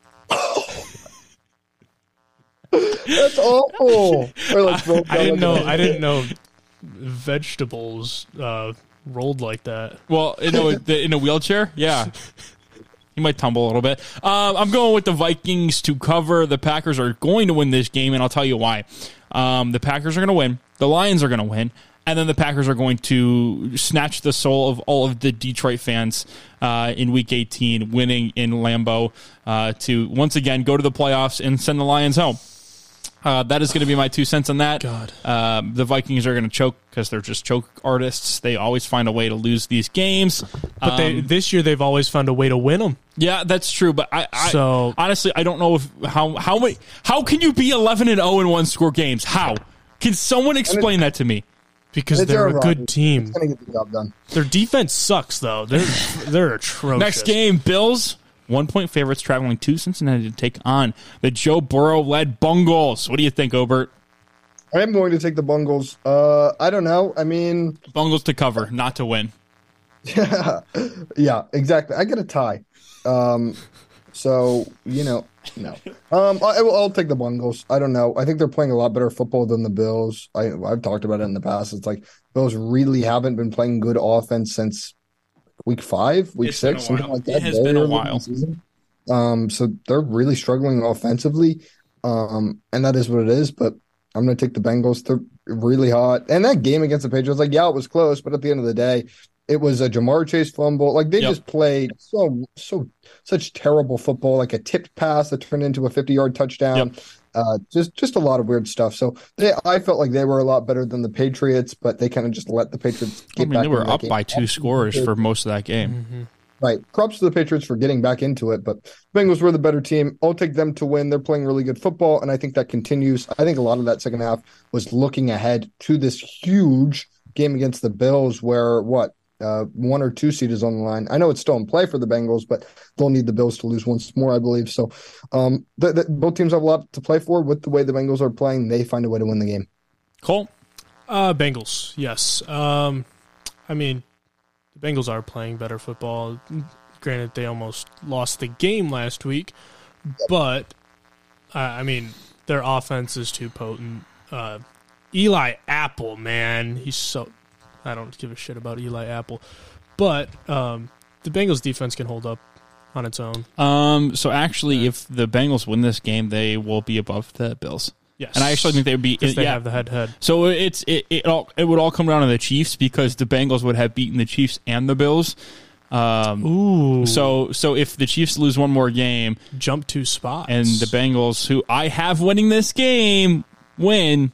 That's awful. Or like, throw him I down didn't like know. a- I didn't know vegetables uh, rolled like that. Well, in a, in a wheelchair, yeah. He might tumble a little bit. Um, I'm going with the Vikings to cover. The Packers are going to win this game, and I'll tell you why. Um, the Packers are going to win The Lions are going to win. And then the Packers are going to snatch the soul of all of the Detroit fans uh, in Week eighteen, winning in Lambeau uh, to once again go to the playoffs and send the Lions home. Uh, that is going to be my two cents on that. God. Uh, the Vikings are going to choke because they're just choke artists. They always find a way to lose these games. But um, they, this year they've always found a way to win them. Yeah, that's true. But I, I So- honestly, I don't know if how how many how can you be eleven and zero in one score games? How can someone explain that to me? Because It's they're Aaron a good Rodgers. team. He's going to get the job done. Their defense sucks, though. They're they're atrocious. Next game, Bills. One-point favorites traveling to Cincinnati to take on the Joe Burrow-led Bungles. What do you think, Obert? I am going to take the Bungles. Uh, I don't know. I mean, Bungles to cover, not to win. yeah, yeah, exactly. I get a tie. Um, so, you know, no. Um, I, I'll take the Bungles. I don't know. I think they're playing a lot better football than the Bills. I, I've talked about it in the past. It's like Bills really haven't been playing good offense since week five, week It's been six, a something while. like that. It has been a Very early in the while. season. Um, so they're really struggling offensively. Um, and that is what it is. But I'm going to take the Bengals. They're really hot. And that game against the Patriots, like, yeah, it was close, but at the end of the day, it was a Jamar Chase fumble. Like, they Yep. just played so, so, such terrible football, like a tipped pass that turned into a fifty-yard touchdown. Yep. Uh, just, just a lot of weird stuff. So they, I felt like they were a lot better than the Patriots, but they kind of just let the Patriots I get mean, back they were into that up game. by two scores for most of that game. Right. Props to the Patriots for getting back into it, but Bengals were the better team. I'll take them to win. They're playing really good football, and I think that continues. I think a lot of that second half was looking ahead to this huge game against the Bills where, what, uh, one or two seed is on the line. I know it's still in play for the Bengals, but they'll need the Bills to lose once more, I believe. So um, the, the, both teams have a lot to play for. With the way the Bengals are playing, they find a way to win the game. Cole? Uh, Bengals, yes. Um, I mean, the Bengals are playing better football. Granted, they almost lost the game last week, but uh, I mean, their offense is too potent. Uh, Eli Apple, man, he's so. I don't give a shit about Eli Apple, but um, the Bengals defense can hold up on its own. Um, so actually, if the Bengals win this game, they will be above the Bills. Yes, And I actually think they would be. because they yeah. have the head-to-head. So it's it it, all, it would all come down to the Chiefs because the Bengals would have beaten the Chiefs and the Bills. Um, Ooh, so so if the Chiefs lose one more game jump two spots, and the Bengals, who I have winning this game, win,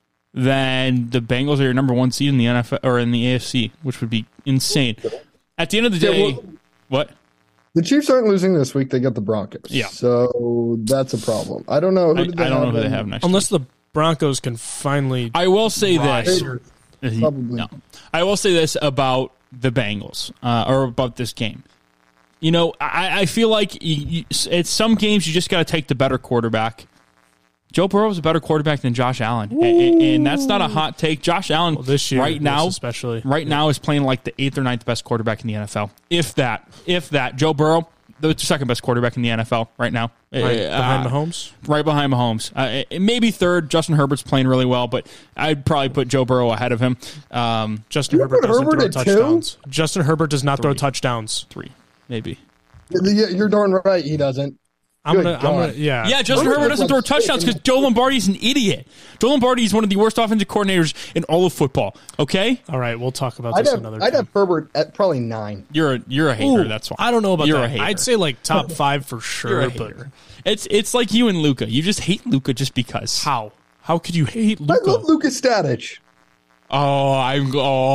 then the Bengals are your number one seed in the N F L or in the A F C, which would be insane. At the end of the day, Yeah, well- what? The Chiefs aren't losing this week. They got the Broncos. Yeah. So that's a problem. I don't know. Who I, did they I don't know have who they in- have next. unless the Broncos can finally. I will say Rise. this. Raiders. Probably. No. I will say this about the Bengals, uh, or about this game. You know, I, I feel like you, you, at some games you just got to take the better quarterback. Joe Burrow is a better quarterback than Josh Allen, and, and that's not a hot take. Josh Allen Well, this year, right now, especially right now, is playing like the eighth or ninth best quarterback in the N F L, if that. If that, Joe Burrow, the second best quarterback in the N F L right now, Right Uh, behind uh, Mahomes. right behind Mahomes. Uh, maybe third. Justin Herbert's playing really well, but I'd probably put Joe Burrow ahead of him. Um, Justin You Herbert put doesn't Herbert throw at two? touchdowns. Justin Herbert does not throw Three. touchdowns. three, maybe. Yeah, You're darn right. He doesn't. I'm Good gonna, I'm God. gonna, yeah, Yeah, Justin Herbert Herbert doesn't throw looks like touchdowns because shit. Joe Lombardi's an idiot. Joe Lombardi is one of the worst offensive coordinators in all of football. Okay, All right, we'll talk about I'd this have, another I'd time. have Herbert at probably nine. you're a you're a hater. Ooh, That's why I don't know about You're a that. hater. I'd say like top five for you're sure, a but hater. It's it's like you and Luca. You just hate Luca just because. how? How could you hate I love Luca? Lucas Stadich. Oh, I'm.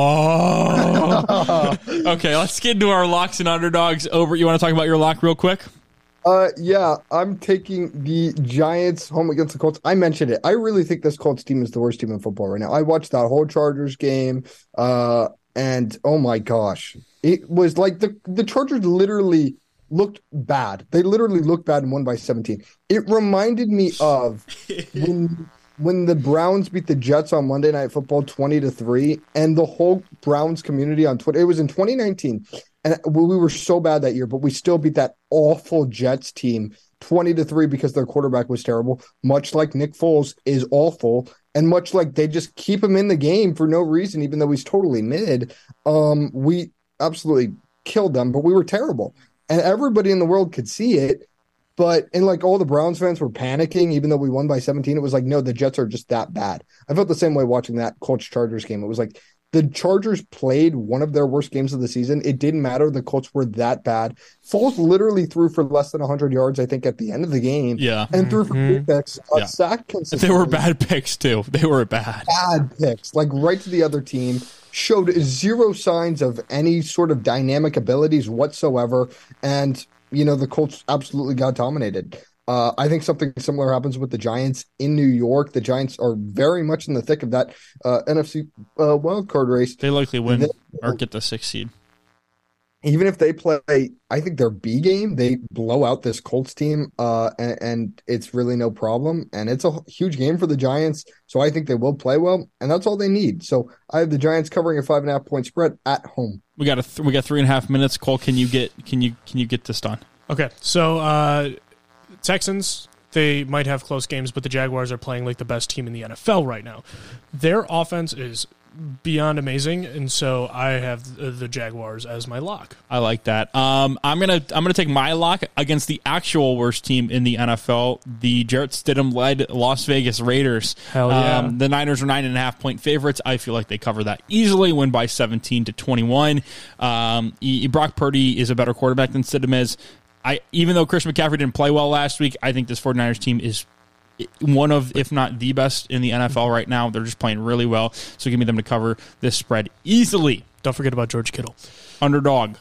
Oh. Okay, let's get into our locks and underdogs. Over. You want to talk about your lock real quick? Uh, yeah, I'm taking the Giants home against the Colts. I mentioned it. I really think this Colts team is the worst team in football right now. I watched that whole Chargers game, uh, and oh my gosh, it was like the the Chargers literally looked bad. They literally looked bad and won by seventeen. It reminded me of when when the Browns beat the Jets on Monday Night Football twenty to three, and the whole Browns community on Twitter. It was in twenty nineteen. And we were so bad that year, but we still beat that awful Jets team twenty to three because their quarterback was terrible, much like Nick Foles is awful, and much like they just keep him in the game for no reason, even though he's totally mid. Um, we absolutely killed them, but we were terrible. And everybody in the world could see it. But and like all the Browns fans were panicking, even though we won by seventeen. It was like, no, the Jets are just that bad. I felt the same way watching that Colts Chargers game. It was like the Chargers played one of their worst games of the season. It didn't matter. The Colts were that bad. Foles literally threw for less than one hundred yards, I think, at the end of the game. Yeah. And threw for Mm-hmm. three picks. A Yeah. sack consistently. They were bad picks, too. They were bad. Bad picks. Like right to the other team. Showed zero signs of any sort of dynamic abilities whatsoever. And, you know, the Colts absolutely got dominated. Uh, I think something similar happens with the Giants in New York. The Giants are very much in the thick of that uh, N F C uh, wildcard race. They likely win They- or get the sixth seed. Even if they play, I think their B game, they blow out this Colts team, uh, and, and it's really no problem. And it's a huge game for the Giants, so I think they will play well, and that's all they need. So I have the Giants covering a five and a half point spread at home. We got a th- we got three and a half minutes. Cole, can you get can you can you get this done? Okay, so uh, Texans, they might have close games, but the Jaguars are playing like the best team in the N F L right now. Their offense is beyond amazing, and so I have the, the Jaguars as my lock. I like that. Um, I'm gonna I'm gonna take my lock against the actual worst team in the N F L, the Jarrett Stidham led Las Vegas Raiders. Hell yeah. Um, the Niners are nine and a half point favorites. I feel like they cover that easily, win by seventeen to twenty-one. Um, e- Brock Purdy is a better quarterback than Stidham is. I even though Chris McCaffrey didn't play well last week, I think this 49ers team is one of, if not the best in the N F L right now. They're just playing really well. So give me them to cover this spread easily. Don't forget about George Kittle. Underdog.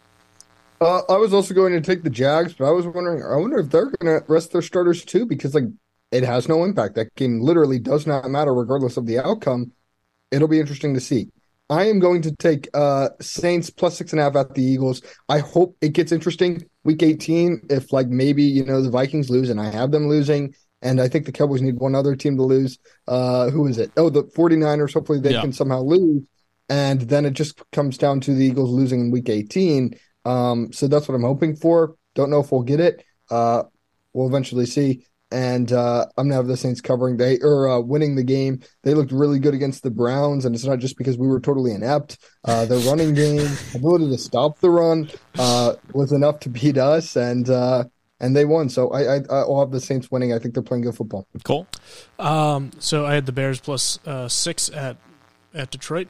Uh, I was also going to take the Jags, but I was wondering, I wonder if they're going to rest their starters too, because like it has no impact. That game literally does not matter regardless of the outcome. It'll be interesting to see. I am going to take uh, Saints plus six and a half at the Eagles. I hope it gets interesting week eighteen. If like maybe, you know, the Vikings lose and I have them losing, and I think the Cowboys need one other team to lose. Uh, who is it? Oh, the 49ers. Hopefully they Yeah. can somehow lose. And then it just comes down to the Eagles losing in week eighteen. Um, so that's what I'm hoping for. Don't know if we'll get it. Uh, we'll eventually see. And uh, I'm gonna have the Saints covering they or uh, winning the game. They looked really good against the Browns, and it's not just because we were totally inept. Uh, their running game, ability to stop the run, uh, was enough to beat us, and uh, and they won. So I, I I'll have the Saints winning. I think they're playing good football. Cole. Um, so I had the Bears plus uh, six at at Detroit.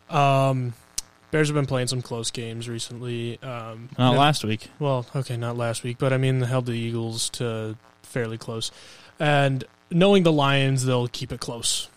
Um, Bears have been playing some close games recently. Um, Not and- last week. Well, okay, not last week, but I mean, they held the Eagles to fairly close. And knowing the Lions, they'll keep it close.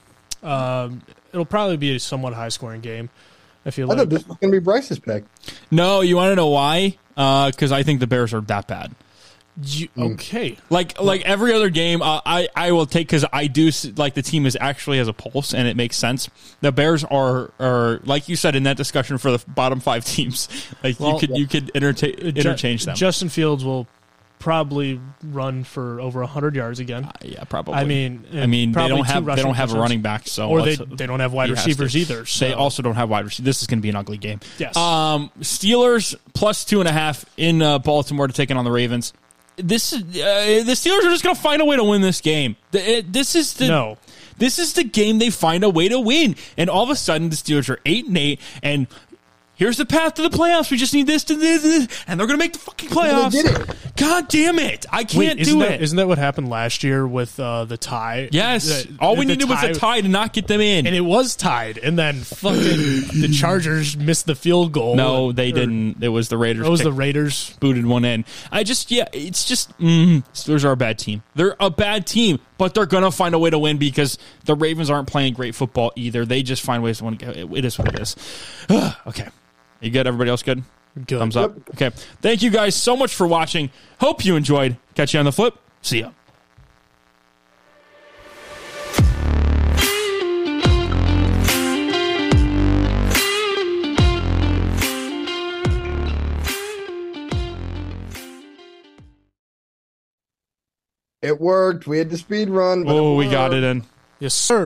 Um, it'll probably be a somewhat high-scoring game, I feel I like. thought this was gonna be Bryce's pick. No, you want to know why? Because I think the Bears are that bad. You, okay. Like like every other game, uh, I I will take because I do s- like the team is actually has a pulse and it makes sense. The Bears are are like you said in that discussion for the bottom five teams. Like Well, you could you could interta- Ju- interchange them. Justin Fields will probably run for over one hundred yards again. Uh, yeah, probably. I mean, I mean they probably don't two have they rushing don't have a touchdowns. running back, so Or they, let's- they don't have wide he has receivers to. either. So. They also don't have wide receivers. This is going to be an ugly game. Yes. Um, Steelers plus two and a half in uh, Baltimore to take on the Ravens. This is uh, the Steelers are just going to find a way to win this game. The, it, this is the No. This is the game they find a way to win, and all of a sudden the Steelers are eight and eight, and here's the path to the playoffs. We just need this to this, this and they're going to make the fucking playoffs. They did it. God damn it! I can't Wait, isn't do that, it. Isn't that what happened last year with uh, the tie? Yes, The- all we the needed was a tie to not get them in. And it was tied, and then fucking the Chargers missed the field goal. no, they Or- didn't. It was the Raiders. It was the kicked- Raiders. booted one in. I just, yeah, it's just, mm, Steelers are a bad team. They're a bad team, but they're going to find a way to win because the Ravens aren't playing great football either. They just find ways to win. It it is what it is. Okay. You good? Everybody else good? Good. Thumbs up. Okay. Thank you guys so much for watching. Hope you enjoyed. Catch you on the flip. See ya. It worked. We had the speed run. but Oh, we got worked. it in. Yes, sir.